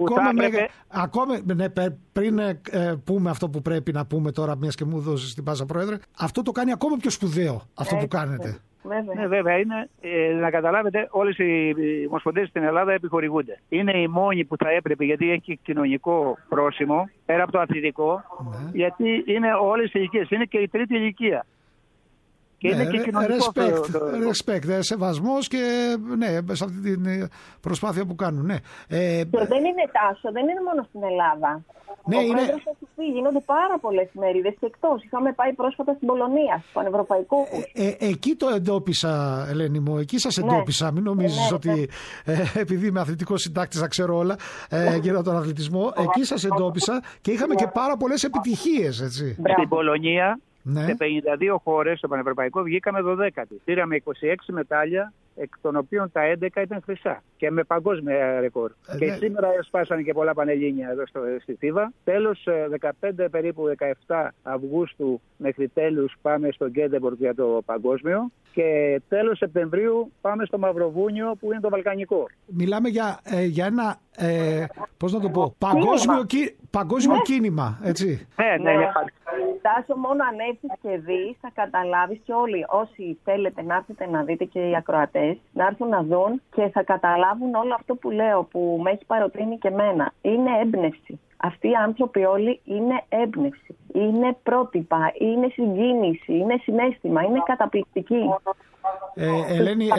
Speaker 2: πριν πούμε αυτό που πρέπει να πούμε τώρα, μιας και μου δώσεις την πάσα, Πρόεδρε, αυτό το κάνει ακόμα πιο σπουδαίο αυτό που κάνετε.
Speaker 5: Ναι, βέβαια είναι, να καταλάβετε, όλες οι ομοσπονδίες στην Ελλάδα επιχορηγούνται. Είναι οι μόνοι που θα έπρεπε, γιατί έχει κοινωνικό πρόσημο, πέρα από το αθλητικό, γιατί είναι όλες οι ηλικίες, είναι και η τρίτη ηλικία. Και είναι και κοινωνικό
Speaker 2: respect, σεβασμός και ναι, σε αυτή την προσπάθεια που κάνουν. Ναι.
Speaker 6: Και δεν είναι Τάσο, δεν είναι μόνο στην Ελλάδα.
Speaker 2: Ναι,
Speaker 6: πρόεδρος θα σου πει, γίνονται πάρα πολλές ημερίδες και εκτός. Είχαμε πάει πρόσφατα στην Πολωνία, στον Πανευρωπαϊκό.
Speaker 2: Εκεί το εντόπισα, Ελένη μου, εκεί σας εντόπισα. Μην νομίζεις ότι επειδή είμαι αθλητικός συντάκτης θα ξέρω όλα γύρω από τον αθλητισμό. Εκεί σας εντόπισα και είχαμε και πάρα πολλές επιτυχίες. Έτσι.
Speaker 5: Στην Πολωνία, σε 52 χώρες στο Πανευρωπαϊκό βγήκαμε 12η. Πήραμε 26 μετάλλια, εκ των οποίων τα 11 ήταν χρυσά και με παγκόσμια ρεκόρ. Και σήμερα σπάσανε και πολλά πανελλήνια εδώ στη Θήβα. Τέλος, 15 περίπου 17 Αυγούστου μέχρι τέλους πάμε στο Γκέντεμποργκ για το παγκόσμιο και τέλος Σεπτεμβρίου πάμε στο Μαυροβούνιο που είναι το Βαλκανικό.
Speaker 2: Μιλάμε για ένα, πώς να το πω, παγκόσμιο κίνημα, έτσι.
Speaker 6: Ναι. Τάσο, μόνο αν έρθεις και δεις, θα καταλάβεις, και όλοι όσοι θέλετε να έρθετε να δείτε και οι ακροατές, να έρθουν να δουν και θα καταλάβουν όλο αυτό που λέω, που με έχει παροτρύνει και εμένα. Είναι έμπνευση. Αυτοί οι άνθρωποι όλοι είναι έμπνευση. Είναι πρότυπα, είναι συγκίνηση, είναι συναίσθημα, είναι καταπληκτικοί.
Speaker 2: Ελένη,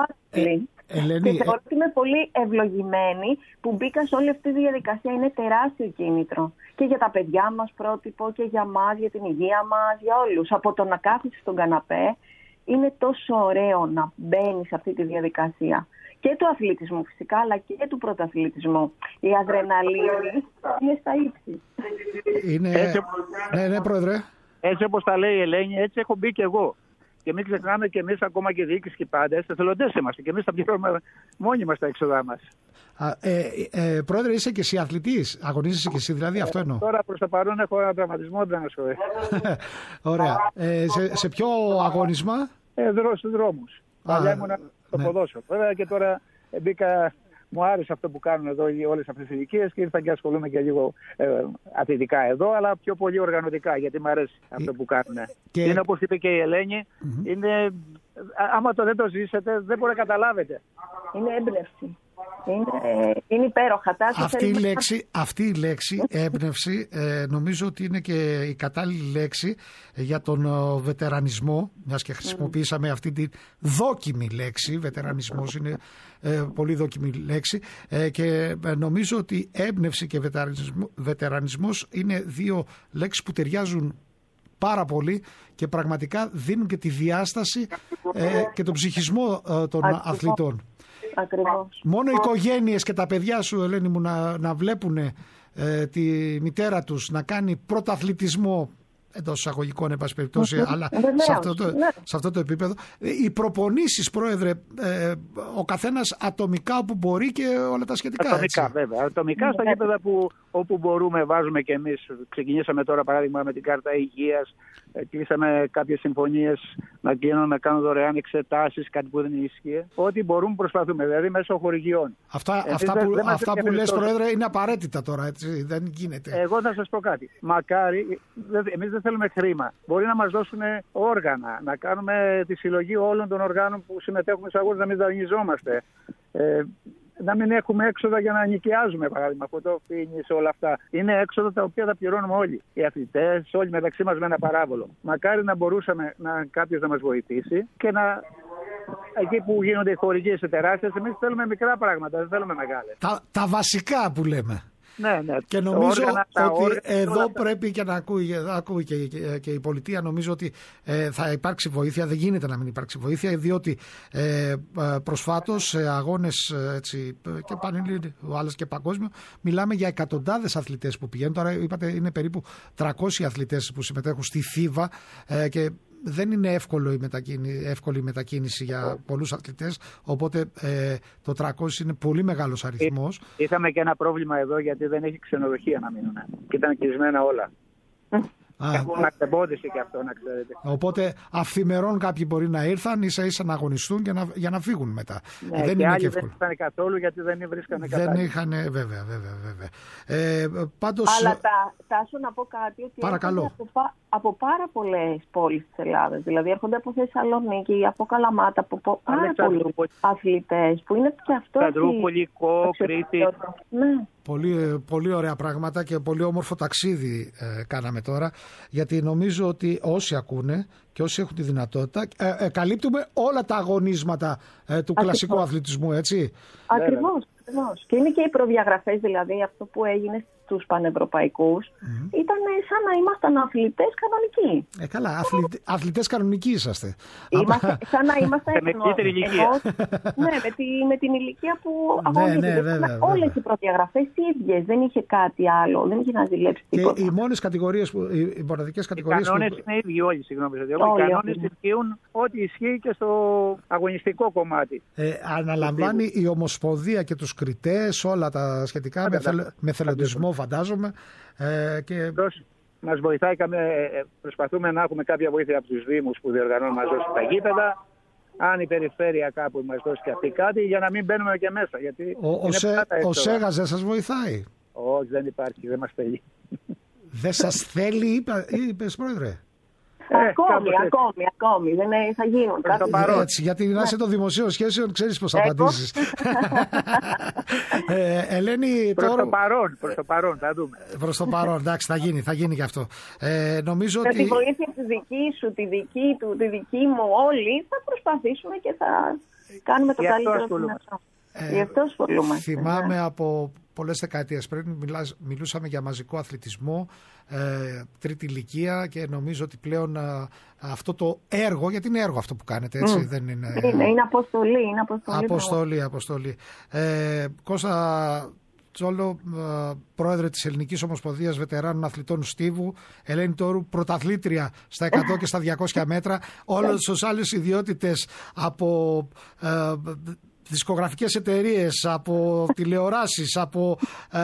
Speaker 6: και θεωρώ ότι είμαι πολύ ευλογημένη που μπήκα σε όλη αυτή τη διαδικασία. Είναι τεράστιο κίνητρο. Και για τα παιδιά μας πρότυπο και για μας, για την υγεία μας, για όλους. Από το να κάθεσαι στον καναπέ, είναι τόσο ωραίο να μπαίνεις σε αυτή τη διαδικασία. Και του αθλητισμού φυσικά, αλλά και του πρωταθλητισμού. Η αδρεναλίνη είναι στα ύψη.
Speaker 2: Ναι, Πρόεδρε.
Speaker 5: Έτσι όπως τα λέει η Ελένη, έτσι έχω μπει και εγώ. Και μην ξεχνάμε και εμείς, ακόμα και διοίκηση και πάντες, εθελοντές είμαστε. Και εμείς θα πληρώνουμε μόνοι μας τα έξοδά μας.
Speaker 2: Πρόεδρε, είσαι και εσύ αθλητής. Αγωνίζεσαι και εσύ, δηλαδή, αυτό εννοώ.
Speaker 5: Τώρα προς το παρόν έχω ένα τραυματισμό, δεν σου.
Speaker 2: Ωραία. Σε ποιο αγώνισμα?
Speaker 5: Στους δρόμους. Παλιά ήμουν στο ποδόσφαιρο. Βέβαια και τώρα μπήκα. Μου άρεσε αυτό που κάνουν εδώ όλες αυτές τις ηλικίες και ήρθα και ασχολούμαι και λίγο αθλητικά εδώ, αλλά πιο πολύ οργανωτικά, γιατί μου αρέσει αυτό που κάνουν. Είναι όπως είπε και η Ελένη, είναι, άμα δεν το ζήσετε δεν μπορεί να καταλάβετε.
Speaker 6: Είναι έμπνευση. Είναι υπέροχα.
Speaker 2: Αυτή η λέξη έμπνευση νομίζω ότι είναι και η κατάλληλη λέξη για τον βετερανισμό, μιας και χρησιμοποιήσαμε αυτή τη δόκιμη λέξη. Βετερανισμός είναι πολύ δόκιμη λέξη και νομίζω ότι έμπνευση και βετερανισμός είναι δύο λέξεις που ταιριάζουν πάρα πολύ και πραγματικά δίνουν και τη διάσταση και τον ψυχισμό των αθλητών.
Speaker 6: Ακριβώς.
Speaker 2: Μόνο οι οικογένειες και τα παιδιά σου, Ελένη μου, να βλέπουν τη μητέρα τους να κάνει πρωταθλητισμό, εντός εισαγωγικών εν πάση περιπτώσει, αλλά σε αυτό το επίπεδο. Οι προπονήσεις, Πρόεδρε, ο καθένας ατομικά όπου μπορεί και όλα τα σχετικά.
Speaker 5: Ατομικά, έτσι. Βέβαια. Ατομικά στα γήπεδα που όπου μπορούμε βάζουμε και εμείς. Ξεκινήσαμε τώρα παράδειγμα με την κάρτα υγείας, κλείσαμε κάποιες συμφωνίες να κάνουν δωρεάν εξετάσεις, κάτι που δεν ίσχυε. Ό,τι μπορούμε προσπαθούμε, δηλαδή μέσω χορηγιών.
Speaker 2: Αυτά που λες, Πρόεδρε, είναι απαραίτητα τώρα, έτσι, δεν γίνεται.
Speaker 5: Εγώ θα σας πω κάτι. Μακάρι, εμείς δεν θέλουμε χρήμα. Μπορεί να μας δώσουν όργανα, να κάνουμε τη συλλογή όλων των οργάνων που συμμετέχουμε στους αγώνες, να μην δανειζόμαστε. Να μην έχουμε έξοδα για να νοικιάζουμε, παράδειγμα, φωτοφίνης, όλα αυτά. Είναι έξοδα τα οποία θα πληρώνουμε όλοι. Οι αθλητές, όλοι μεταξύ μας με ένα παράβολο. Μακάρι να μπορούσαμε κάποιος να μας βοηθήσει και εκεί που γίνονται οι χορηγίες τεράστιες, εμείς θέλουμε μικρά πράγματα, δεν θέλουμε μεγάλες.
Speaker 2: Τα βασικά που λέμε.
Speaker 5: Ναι.
Speaker 2: Και νομίζω ότι εδώ πρέπει και να ακούει και η πολιτεία. Νομίζω ότι θα υπάρξει βοήθεια. Δεν γίνεται να μην υπάρξει βοήθεια, διότι προσφάτως σε αγώνες και πανελλήνιους, άλλες και παγκόσμιο, μιλάμε για εκατοντάδες αθλητές που πηγαίνουν. Τώρα είπατε είναι περίπου 300 αθλητές που συμμετέχουν στη FIVA και δεν είναι εύκολη η μετακίνηση για πολλούς αθλητές, οπότε το 300 είναι πολύ μεγάλος αριθμός.
Speaker 5: Είχαμε και ένα πρόβλημα εδώ γιατί δεν έχει ξενοδοχεία να μείνουν και ήταν κλεισμένα όλα. Έχουν ακρεμπόδιση και αυτό, να ξέρετε.
Speaker 2: Οπότε αυθημερών κάποιοι μπορεί να ήρθαν ίσα-ίσα να αγωνιστούν για να φύγουν μετά.
Speaker 5: Ναι, δεν και είναι άλλοι δεν ήρθαν καθόλου γιατί δεν βρίσκανε
Speaker 2: κατάλληλα. Δεν είχαν, βέβαια. Πάντως,
Speaker 6: αλλά Τάσο, να πω κάτι, ότι
Speaker 2: παρακαλώ.
Speaker 6: Από πάρα πολλές πόλεις της Ελλάδας. Δηλαδή έρχονται από Θεσσαλονίκη, από Καλαμάτα, από πάρα πολλούς αθλητές που είναι και αυτό.
Speaker 5: Καντρούπολη, Κρήτη.
Speaker 6: Ναι.
Speaker 2: Πολύ ωραία πράγματα και πολύ όμορφο ταξίδι κάναμε τώρα, γιατί νομίζω ότι όσοι ακούνε και όσοι έχουν τη δυνατότητα καλύπτουμε όλα τα αγωνίσματα του κλασικού αθλητισμού, έτσι.
Speaker 6: Ακριβώς. Και είναι και οι προδιαγραφές, δηλαδή αυτό που έγινε στους πανευρωπαϊκούς ήταν σαν να ήμασταν αθλητές κανονικοί.
Speaker 2: Καλά, αθλητές κανονικοί είσαστε.
Speaker 6: Σαν να ήμασταν με την ηλικία που αγωνίζεται. Όλες οι προδιαγραφές οι ίδιες, δεν είχε κάτι άλλο, δεν είχε να ζηλέψει τίποτα.
Speaker 2: Και οι μόνες κατηγορίες, οι μοναδικές κατηγορίες.
Speaker 5: Οι κανόνες είναι ίδιοι όλοι, συγγνώμη. Οι κανόνες ισχύουν ό,τι ισχύει και στο αγωνιστικό κομμάτι.
Speaker 2: Αναλαμβάνει η Ομοσπονδία και τους κριτές, όλα τα σχετικά με θελοντισμό, φαντάζομαι.
Speaker 5: Μας βοηθάει, προσπαθούμε να έχουμε κάποια βοήθεια από τους Δήμους που διοργανώνουν μας δώσει τα γήπεδα. Αν η περιφέρεια κάπου μας δώσει και αυτή κάτι, για να μην μπαίνουμε και μέσα. Γιατί
Speaker 2: ο Σέγας δεν σας βοηθάει?
Speaker 5: Όχι, δεν υπάρχει, δεν μας θέλει.
Speaker 2: Δεν σας θέλει, είπες, Πρόεδρε?
Speaker 6: Ακόμη. Δεν θα γίνουν.
Speaker 2: Έτσι, γιατί να είσαι το δημοσίο σχέσεων, ξέρεις πώς θα απαντήσεις. Ελένη,
Speaker 5: προς το παρόν, θα δούμε.
Speaker 2: Προς το παρόν, εντάξει, θα γίνει και αυτό. Νομίζω
Speaker 6: ότι τη βοήθεια τη δική σου, τη δική του, τη δική μου, όλοι θα προσπαθήσουμε και θα κάνουμε το καλύτερο δυνατό. Γι' αυτό ασχολούμαστε.
Speaker 2: Θυμάμαι από πολλές δεκαετίες πριν μιλούσαμε για μαζικό αθλητισμό, τρίτη ηλικία, και νομίζω ότι πλέον αυτό το έργο, γιατί είναι έργο αυτό που κάνετε, έτσι, δεν είναι...
Speaker 6: Είναι αποστολή.
Speaker 2: Αποστολή. Κώστα Τσόλο, πρόεδρε της Ελληνικής Ομοσπονδίας Βετεράνων Αθλητών Στίβου, Ελένη Τόρου, πρωταθλήτρια στα 100 και στα 200 μέτρα, όλες τις άλλες ιδιότητες από... δισκογραφικές εταιρείες, από τηλεοράσεις, από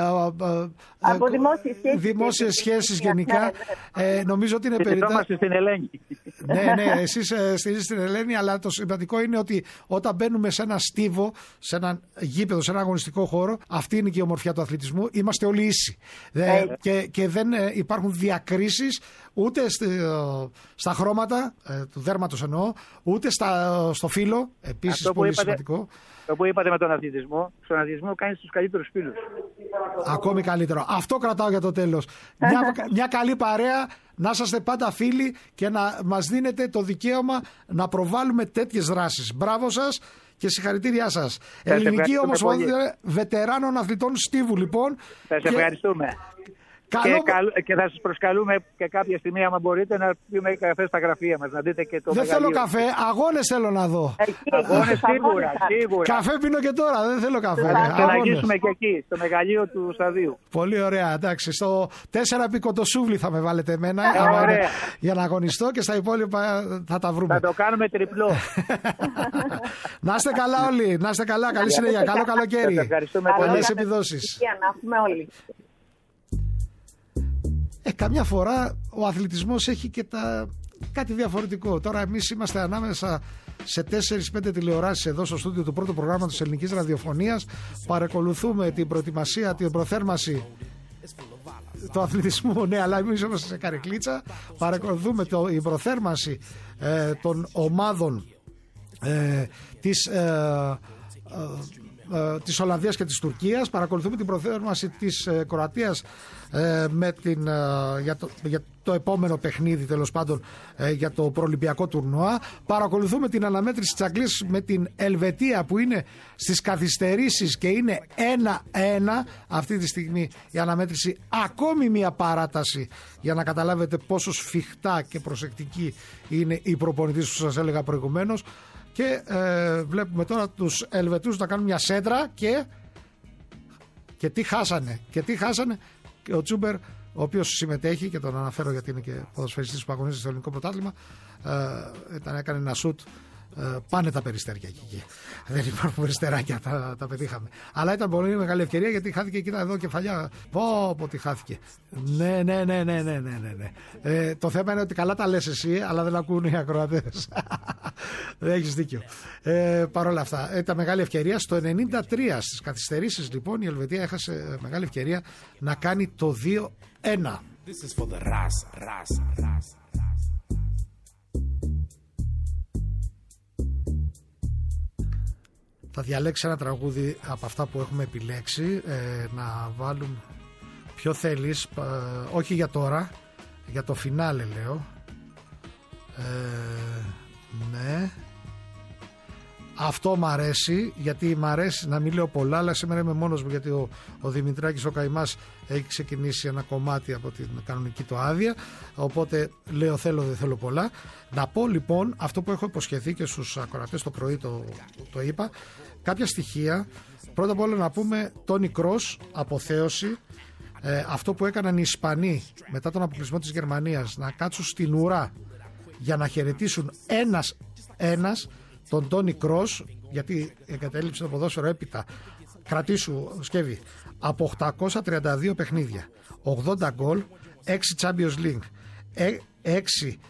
Speaker 2: δημόσιες σχέσεις γενικά. Νομίζω ότι είναι περίπτωση.
Speaker 5: Στην Ελένη.
Speaker 2: Ναι, εσείς στηρίζετε την Ελένη, αλλά το σημαντικό είναι ότι όταν μπαίνουμε σε ένα στίβο, σε ένα γήπεδο, σε ένα αγωνιστικό χώρο, αυτή είναι και η ομορφιά του αθλητισμού. Είμαστε όλοι ίσοι. Και δεν υπάρχουν διακρίσεις ούτε στα χρώματα του δέρματος εννοώ, ούτε στο φύλλο. Επίσης πολύ σημαντικό.
Speaker 5: Το που είπατε με τον αθλητισμό, στον αθλητισμό κάνεις τους καλύτερους φίλους.
Speaker 2: Ακόμη καλύτερο. Αυτό κρατάω για το τέλος. Μια καλή παρέα, να είσαστε πάντα φίλοι και να μας δίνετε το δικαίωμα να προβάλλουμε τέτοιες δράσεις. Μπράβο σας και συγχαρητήριά σας. Ελληνική Ομοσπονδία Βετεράνων Αθλητών Στίβου, λοιπόν.
Speaker 5: Σας ευχαριστούμε. Και θα σας προσκαλούμε και κάποια στιγμή, άμα μπορείτε, να πιούμε καφέ στα γραφεία μας, να δείτε και το
Speaker 2: Δεν
Speaker 5: μεγαλείο.
Speaker 2: θέλω καφέ, αγώνες θέλω να δω.
Speaker 5: Αγώνες σίγουρα.
Speaker 2: Καφέ πίνω και τώρα, δεν θέλω καφέ.
Speaker 5: Θα αναγγίσουμε και εκεί, στο μεγαλείο του σταδίου.
Speaker 2: Πολύ ωραία, εντάξει. Στο 4 κοτοσούβλι θα με βάλετε εμένα για να αγωνιστώ, και στα υπόλοιπα θα τα βρούμε.
Speaker 5: Θα το κάνουμε τριπλό.
Speaker 2: Να είστε καλά όλοι, να είστε καλά, καλή συνέχεια, καλό καλοκαίρι.
Speaker 5: Ευχαριστούμε
Speaker 2: πολύ. Καλές επιδόσεις.
Speaker 6: Να έχουμε όλοι.
Speaker 2: Καμιά φορά ο αθλητισμός έχει και κάτι διαφορετικό. Τώρα εμείς είμαστε ανάμεσα σε 4-5 τηλεοράσεις εδώ στο στούντιο του πρώτου προγράμματος της ελληνικής ραδιοφωνίας. Παρακολουθούμε την προετοιμασία, την προθέρμανση του αθλητισμού, ναι, αλλά εμείς είμαστε σε καρεκλίτσα. Παρακολουθούμε την προθέρμανση των ομάδων της Ολλανδίας και της Τουρκίας. Παρακολουθούμε την προθέρμανση της Κροατίας για το επόμενο παιχνίδι, τέλος πάντων, για το προολυμπιακό τουρνουά. Παρακολουθούμε την αναμέτρηση της Αγγλίας με την Ελβετία, που είναι στις καθυστερήσεις και είναι 1-1 αυτή τη στιγμή η αναμέτρηση. Ακόμη μια παράταση για να καταλάβετε πόσο σφιχτά και προσεκτική είναι οι προπονητές που σας έλεγα προηγουμένως. Και βλέπουμε τώρα τους Ελβετούς να κάνουν μια σέντρα και τι χάσανε. Και ο Τσούμπερ, ο οποίος συμμετέχει, και τον αναφέρω γιατί είναι και ποδοσφαιριστής που αγωνίζεται στο ελληνικό πρωτάθλημα, έκανε ένα σουτ. Πάνε τα περιστέρια εκεί. Δεν υπάρχουν περιστεράκια, τα πετύχαμε. Αλλά ήταν πολύ μεγάλη ευκαιρία, γιατί χάθηκε, κοίτα εδώ κεφαλιά. Πω τι χάθηκε. Ναι. Το θέμα είναι ότι καλά τα λες εσύ, αλλά δεν ακούνε οι ακροατές. Δεν έχεις δίκιο. Παρ' όλα αυτά, ήταν μεγάλη ευκαιρία. Στο 93 στις καθυστερήσεις, λοιπόν, η Ελβετία έχασε μεγάλη ευκαιρία να κάνει το 2-1. Θα διαλέξει ένα τραγούδι από αυτά που έχουμε επιλέξει, να βάλουν. Ποιο θέλεις? Όχι για τώρα, για το φινάλε λέω. Ναι, αυτό μ' αρέσει, γιατί μ' αρέσει να μην λέω πολλά, αλλά σήμερα είμαι μόνος μου, γιατί ο Δημητράκης ο Καημάς έχει ξεκινήσει ένα κομμάτι από την κανονική του άδεια, οπότε λέω θέλω, δεν θέλω πολλά. Να πω λοιπόν αυτό που έχω υποσχεθεί και στους ακροατές το πρωί, το είπα, κάποια στοιχεία. Πρώτα απ' όλα να πούμε Τόνι Κρος, αποθέωση. Αυτό που έκαναν οι Ισπανοί μετά τον αποκλεισμό της Γερμανίας, να κάτσουν στην ουρά για να χαιρετήσουν ένας τον Τόνι Κρος, γιατί εγκατέλειψε το ποδόσφαιρο έπειτα, κρατήσου Σκεύη, από 832 παιχνίδια, 80 γκολ, 6 Champions League, 6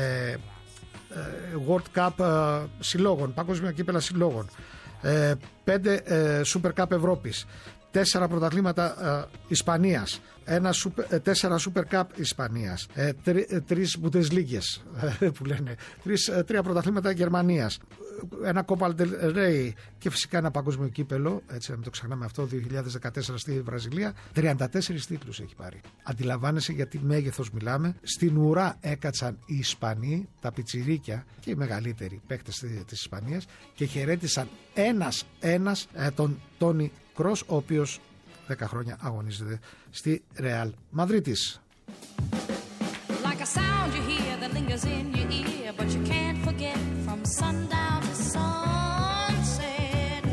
Speaker 2: World Cup συλλόγων, παγκόσμια κύπελα συλλόγων, 5 Super Cup Ευρώπης, 4 πρωταθλήματα Ισπανίας, 4 Super Cup Ισπανίας, 3 Bundesligas που λένε, 3 πρωταθλήματα Γερμανίας, ένα Copa del Rey και φυσικά ένα παγκόσμιο κύπελο, έτσι να μην το ξεχνάμε αυτό, 2014 στη Βραζιλία. 34 τίτλους έχει πάρει. Αντιλαμβάνεσαι γιατί μέγεθος μιλάμε. Στην ουρά έκατσαν οι Ισπανοί, τα πιτσιρίκια και οι μεγαλύτεροι παίκτες της Ισπανίας, και χαιρέτησαν ένας τον Τόνι Κρος, ο οποίος 10 χρόνια αγωνίζεται στη Ρεάλ Μαδρίτης. Like a sound you hear that lingers in your ear, but you can't forget from sundown to sunset.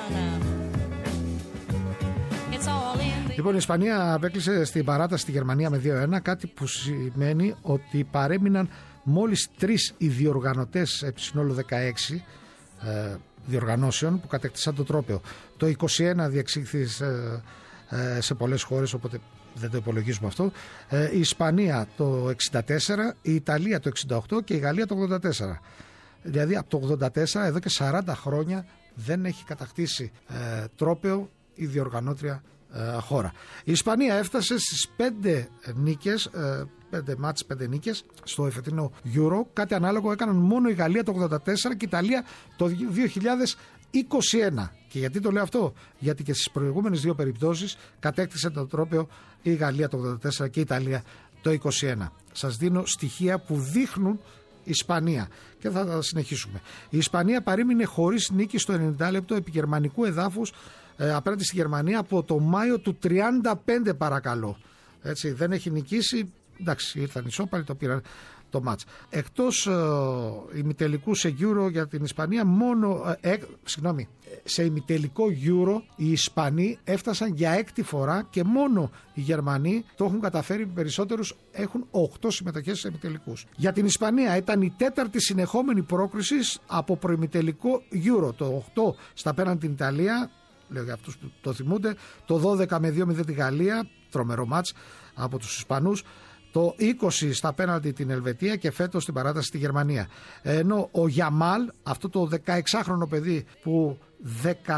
Speaker 2: It's all in the... Λοιπόν, η Ισπανία απέκλεισε στην παράταση τη Γερμανία με 2-1, κάτι που σημαίνει ότι παρέμειναν μόλις 3 οι διοργανωτές επί συνόλου 16 διοργανώσεων που κατέκτησαν το τρόπαιο. Το 21 διεξήχθη σε πολλές χώρες, οπότε δεν το υπολογίζουμε αυτό. Η Ισπανία το 64, η Ιταλία το 68 και η Γαλλία το 84. Δηλαδή από το 84, εδώ και 40 χρόνια δεν έχει κατακτήσει τρόπαιο η διοργανώτρια χώρα. Η Ισπανία έφτασε στις 5 νίκες, 5 μάτς, 5 νίκες στο εφετινό Euro. Κάτι ανάλογο έκαναν μόνο η Γαλλία το 84 και η Ιταλία το 2021. Και γιατί το λέω αυτό? Γιατί και στις προηγούμενες δύο περιπτώσεις κατέκτησε το τρόπαιο η Γαλλία το 84 και η Ιταλία το 21. Σας δίνω στοιχεία που δείχνουν Ισπανία και θα τα συνεχίσουμε. Η Ισπανία παρέμεινε χωρίς νίκη στο 90 λεπτό επί γερμανικού εδάφους απέναντι στη Γερμανία από το Μάιο του 35, παρακαλώ. Έτσι, δεν έχει νικήσει. Εντάξει, ήρθαν ισόπαλοι, το πήραν το μάτς. Εκτός ημιτελικού σε Euro για την Ισπανία, σε ημιτελικό Euro οι Ισπανοί έφτασαν για 6η φορά και μόνο οι Γερμανοί το έχουν καταφέρει. Περισσότερους έχουν 8 συμμετοχές σε ημιτελικούς. Για την Ισπανία ήταν η 4η συνεχόμενη πρόκριση από προημιτελικό Euro. Το 8 στα απέναντι την Ιταλία, λέω για αυτούς που το θυμούνται, το 12 με 2-0 τη Γαλλία, τρομερό μάτς από τους Ισπανούς. το 20 στα πέναλτι την Ελβετία και φέτος στην παράταση στη Γερμανία. Ενώ ο Γιαμάλ, αυτό το 16χρονο παιδί που 13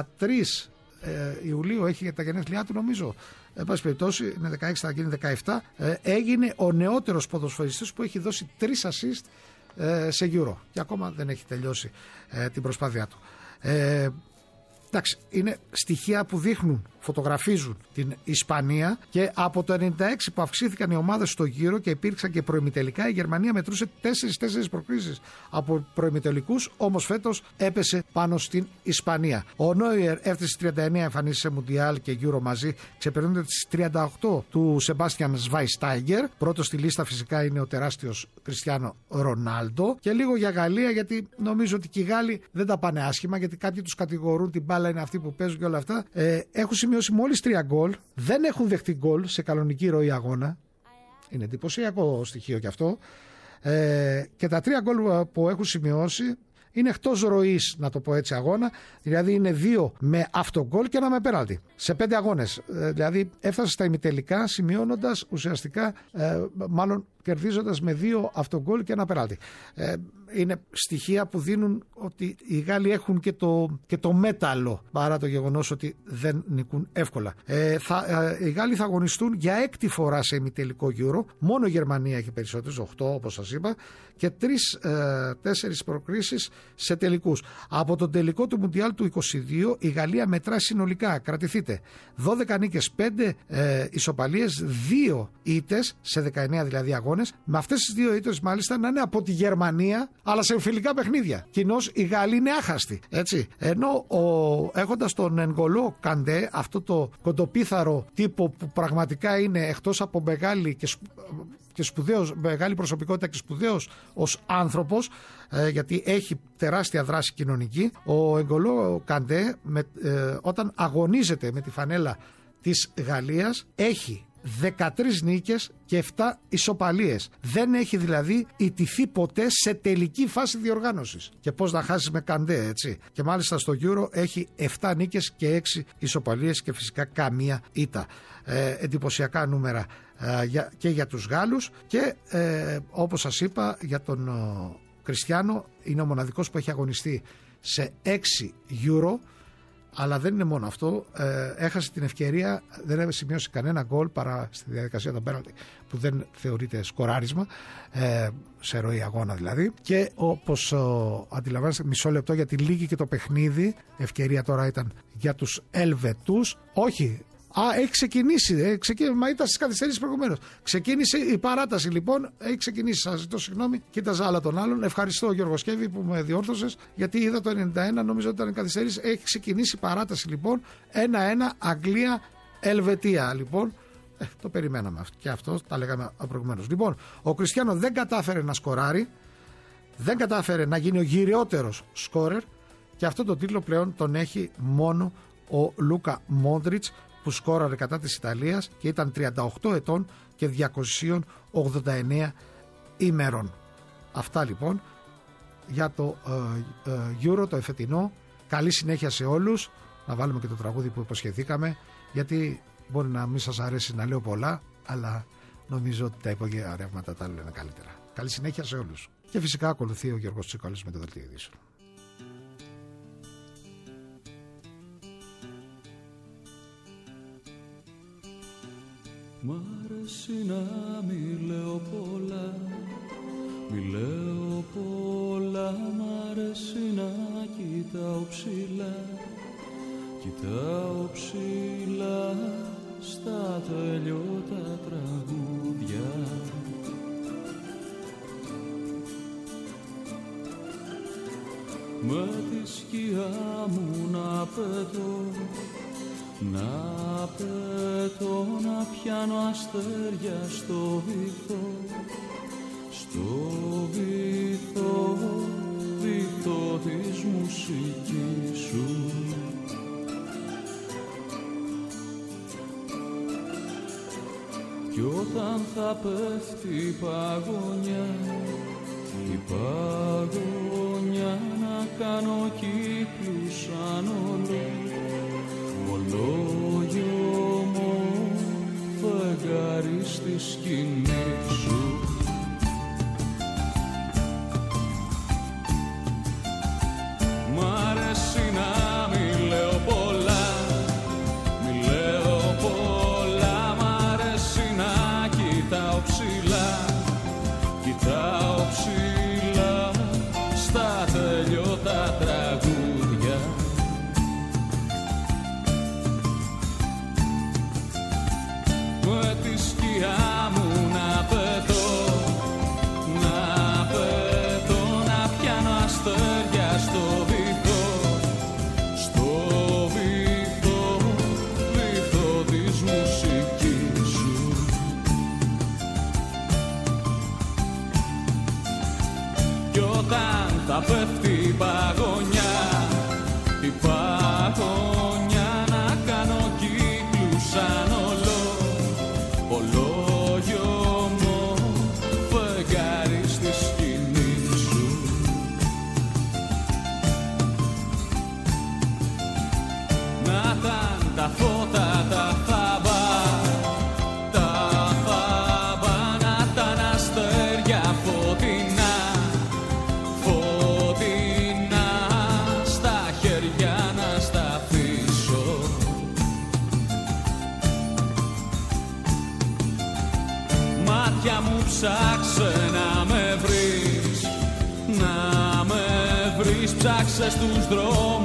Speaker 2: Ιουλίου έχει τα γενέθλιά του, νομίζω, εν πάση περιπτώσει είναι 16, θα γίνει 17, έγινε ο νεότερος ποδοσφαιριστής που έχει δώσει 3 assist σε Euro και ακόμα δεν έχει τελειώσει την προσπάθειά του. Εντάξει, είναι στοιχεία που δείχνουν, φωτογραφίζουν την Ισπανία, και από το 96 που αυξήθηκαν οι ομάδες στο γύρο και υπήρξαν και προημιτελικά, η Γερμανία μετρούσε 4 προκρίσεις από προημιτελικούς, όμως φέτος έπεσε πάνω στην Ισπανία. Ο Νόιερ έφτασε στις 39 εμφανίσεις σε Μουντιάλ και Euro μαζί, ξεπερνώντας τις 38 του Σεμπάστιαν Σβάιστάιγκερ. Πρώτος στη λίστα φυσικά είναι ο τεράστιος Κριστιάνο Ρονάλντο. Και λίγο για Γαλλία, γιατί νομίζω ότι και οι Γάλλοι δεν τα πάνε άσχημα, γιατί κάποιοι τους κατηγορούν, την μπάλα είναι αυτοί που παίζουν και όλα αυτά. Έχουν σημειώσει μόλις 3 γκολ, δεν έχουν δεχτεί γκολ σε κανονική ροή αγώνα. Είναι εντυπωσιακό στοιχείο κι αυτό. Και τα 3 γκολ που έχουν σημειώσει είναι εκτός ροής, να το πω έτσι, αγώνα. Δηλαδή είναι 2 με αυτογκολ και 1 με πέναλτι. Σε 5 αγώνες. Δηλαδή έφτασε στα ημιτελικά σημειώνοντας ουσιαστικά, μάλλον κερδίζοντας με 2 αυτογκολ και 1 πέναλτι. Είναι στοιχεία που δίνουν ότι οι Γάλλοι έχουν και το μέταλλο, παρά το γεγονός ότι δεν νικούν εύκολα. Οι Γάλλοι θα αγωνιστούν για 6η φορά σε ημιτελικό Euro. Μόνο η Γερμανία έχει περισσότερες, 8 όπως σας είπα, και 3-4 προκρίσεις σε τελικούς. Από τον τελικό του Μουντιάλ του 22 η Γαλλία μετρά συνολικά, κρατηθείτε, 12 νίκες, 5 ισοπαλίες, 2 ήττες σε 19 δηλαδή αγώνες. Με αυτές τις 2 ήττες μάλιστα να είναι από τη Γερμανία, αλλά σε φιλικά παιχνίδια. Κοινώς οι Γάλλοι είναι άχαστοι, έτσι. Ενώ έχοντας τον Ενγκολό Καντέ, αυτό το κοντοπίθαρο τύπο που πραγματικά είναι, εκτός από μεγάλη και σπουδαίος, μεγάλη προσωπικότητα και σπουδαίος ως άνθρωπος, γιατί έχει τεράστια δράση κοινωνική, ο Ενγκολό Καντέ όταν αγωνίζεται με τη φανέλα της Γαλλίας έχει 13 νίκες και 7 ισοπαλίες. Δεν έχει δηλαδή ιτηθεί ποτέ σε τελική φάση διοργάνωσης. Και πώς να χάσεις με Καντέ, έτσι. Και μάλιστα στο Euro έχει 7 νίκες και 6 ισοπαλίες και φυσικά καμία ήττα. Εντυπωσιακά νούμερα και για τους Γάλλους, και όπως σας είπα, για τον Κριστιάνο είναι ο μοναδικός που έχει αγωνιστεί σε 6 Euro. Αλλά δεν είναι μόνο αυτό, έχασε την ευκαιρία, δεν έχει σημειώσει κανένα γκολ παρά στη διαδικασία των πέναλτι, που δεν θεωρείται σκοράρισμα, σε ροή αγώνα δηλαδή. Και όπως αντιλαμβάνεστε, μισό λεπτό για τη λίγη και το παιχνίδι, ευκαιρία τώρα ήταν για τους Ελβετούς. Όχι, έχει ξεκινήσει, μα ήταν στις καθυστερήσεις προηγουμένως. Ξεκίνησε η παράταση λοιπόν, έχει ξεκινήσει. Σας ζητώ συγγνώμη, κοίταζα άλλα τον άλλον. Ευχαριστώ Γιώργο Σκέβη που με διόρθωσες, γιατί είδα το 91, νομίζω ότι ήταν καθυστερήσεις. Έχει ξεκινήσει η παράταση λοιπόν, 1-1 Αγγλία-Ελβετία λοιπόν. Το περιμέναμε και αυτό, τα λέγαμε προηγουμένως. Λοιπόν, ο Κριστιάνο δεν κατάφερε να σκοράρει, δεν κατάφερε να γίνει ο γυριότερος σκόρερ, και αυτό το τίτλο πλέον τον έχει μόνο ο Λούκα Μόντριτς, που σκόραρε κατά της Ιταλίας και ήταν 38 ετών και 289 ημερών. Αυτά λοιπόν για το Euro το εφετινό. Καλή συνέχεια σε όλους. Να βάλουμε και το τραγούδι που υποσχεθήκαμε, γιατί μπορεί να μην σας αρέσει να λέω πολλά, αλλά νομίζω ότι τα υπόγεια ρεύματα τα λένε καλύτερα. Καλή συνέχεια σε όλους. Και φυσικά ακολουθεί ο Γιώργος Τσίκαλης με το δελτίο ειδήσεων.
Speaker 3: Μ' αρέσει να μη λέω πολλά, μη λέω πολλά. Μ' αρέσει να κοιτάω ψηλά, κοιτάω ψηλά στα τελειώτα τραγούδια. Με τη σκιά μου να πετώ, να πετώ, να πιάνω αστέρια στο βυθό, στο βυθό, βυθό της μουσικής σου. Κι όταν θα πέφτει η παγωνιά, η παγωνιά, να κάνω κύκλους σαν ολόγιο μου, φεγγάρι στη σκηνή σου. Μ' αρέσει να μη λέω πολλά, μη λέω πολλά. Μ' αρέσει να κοιτάω ψηλά, κοιτάω ψηλά στα τελειώτα τραγούδια. Με τη σκιά μου να πετώ, να πετώ, να πιάνω αστέρια στο βυθό, στο βυθό, βυθό της μουσικής σου. Κι όταν θα πέφτει η παγωνιά, η παγωνιά, να κάνω κύκλους σαν ολόγιομο φεγγάρι στη σκηνή σου. Να ήταν τα φώτα τα θάμπα, τα θάμπα, να ήταν αστέρια φωτεινά, φωτεινά, στα χέρια να στα αφήσω. Μάτια μου ψάξε να με βρεις, να με βρεις, ψάξε στους δρόμους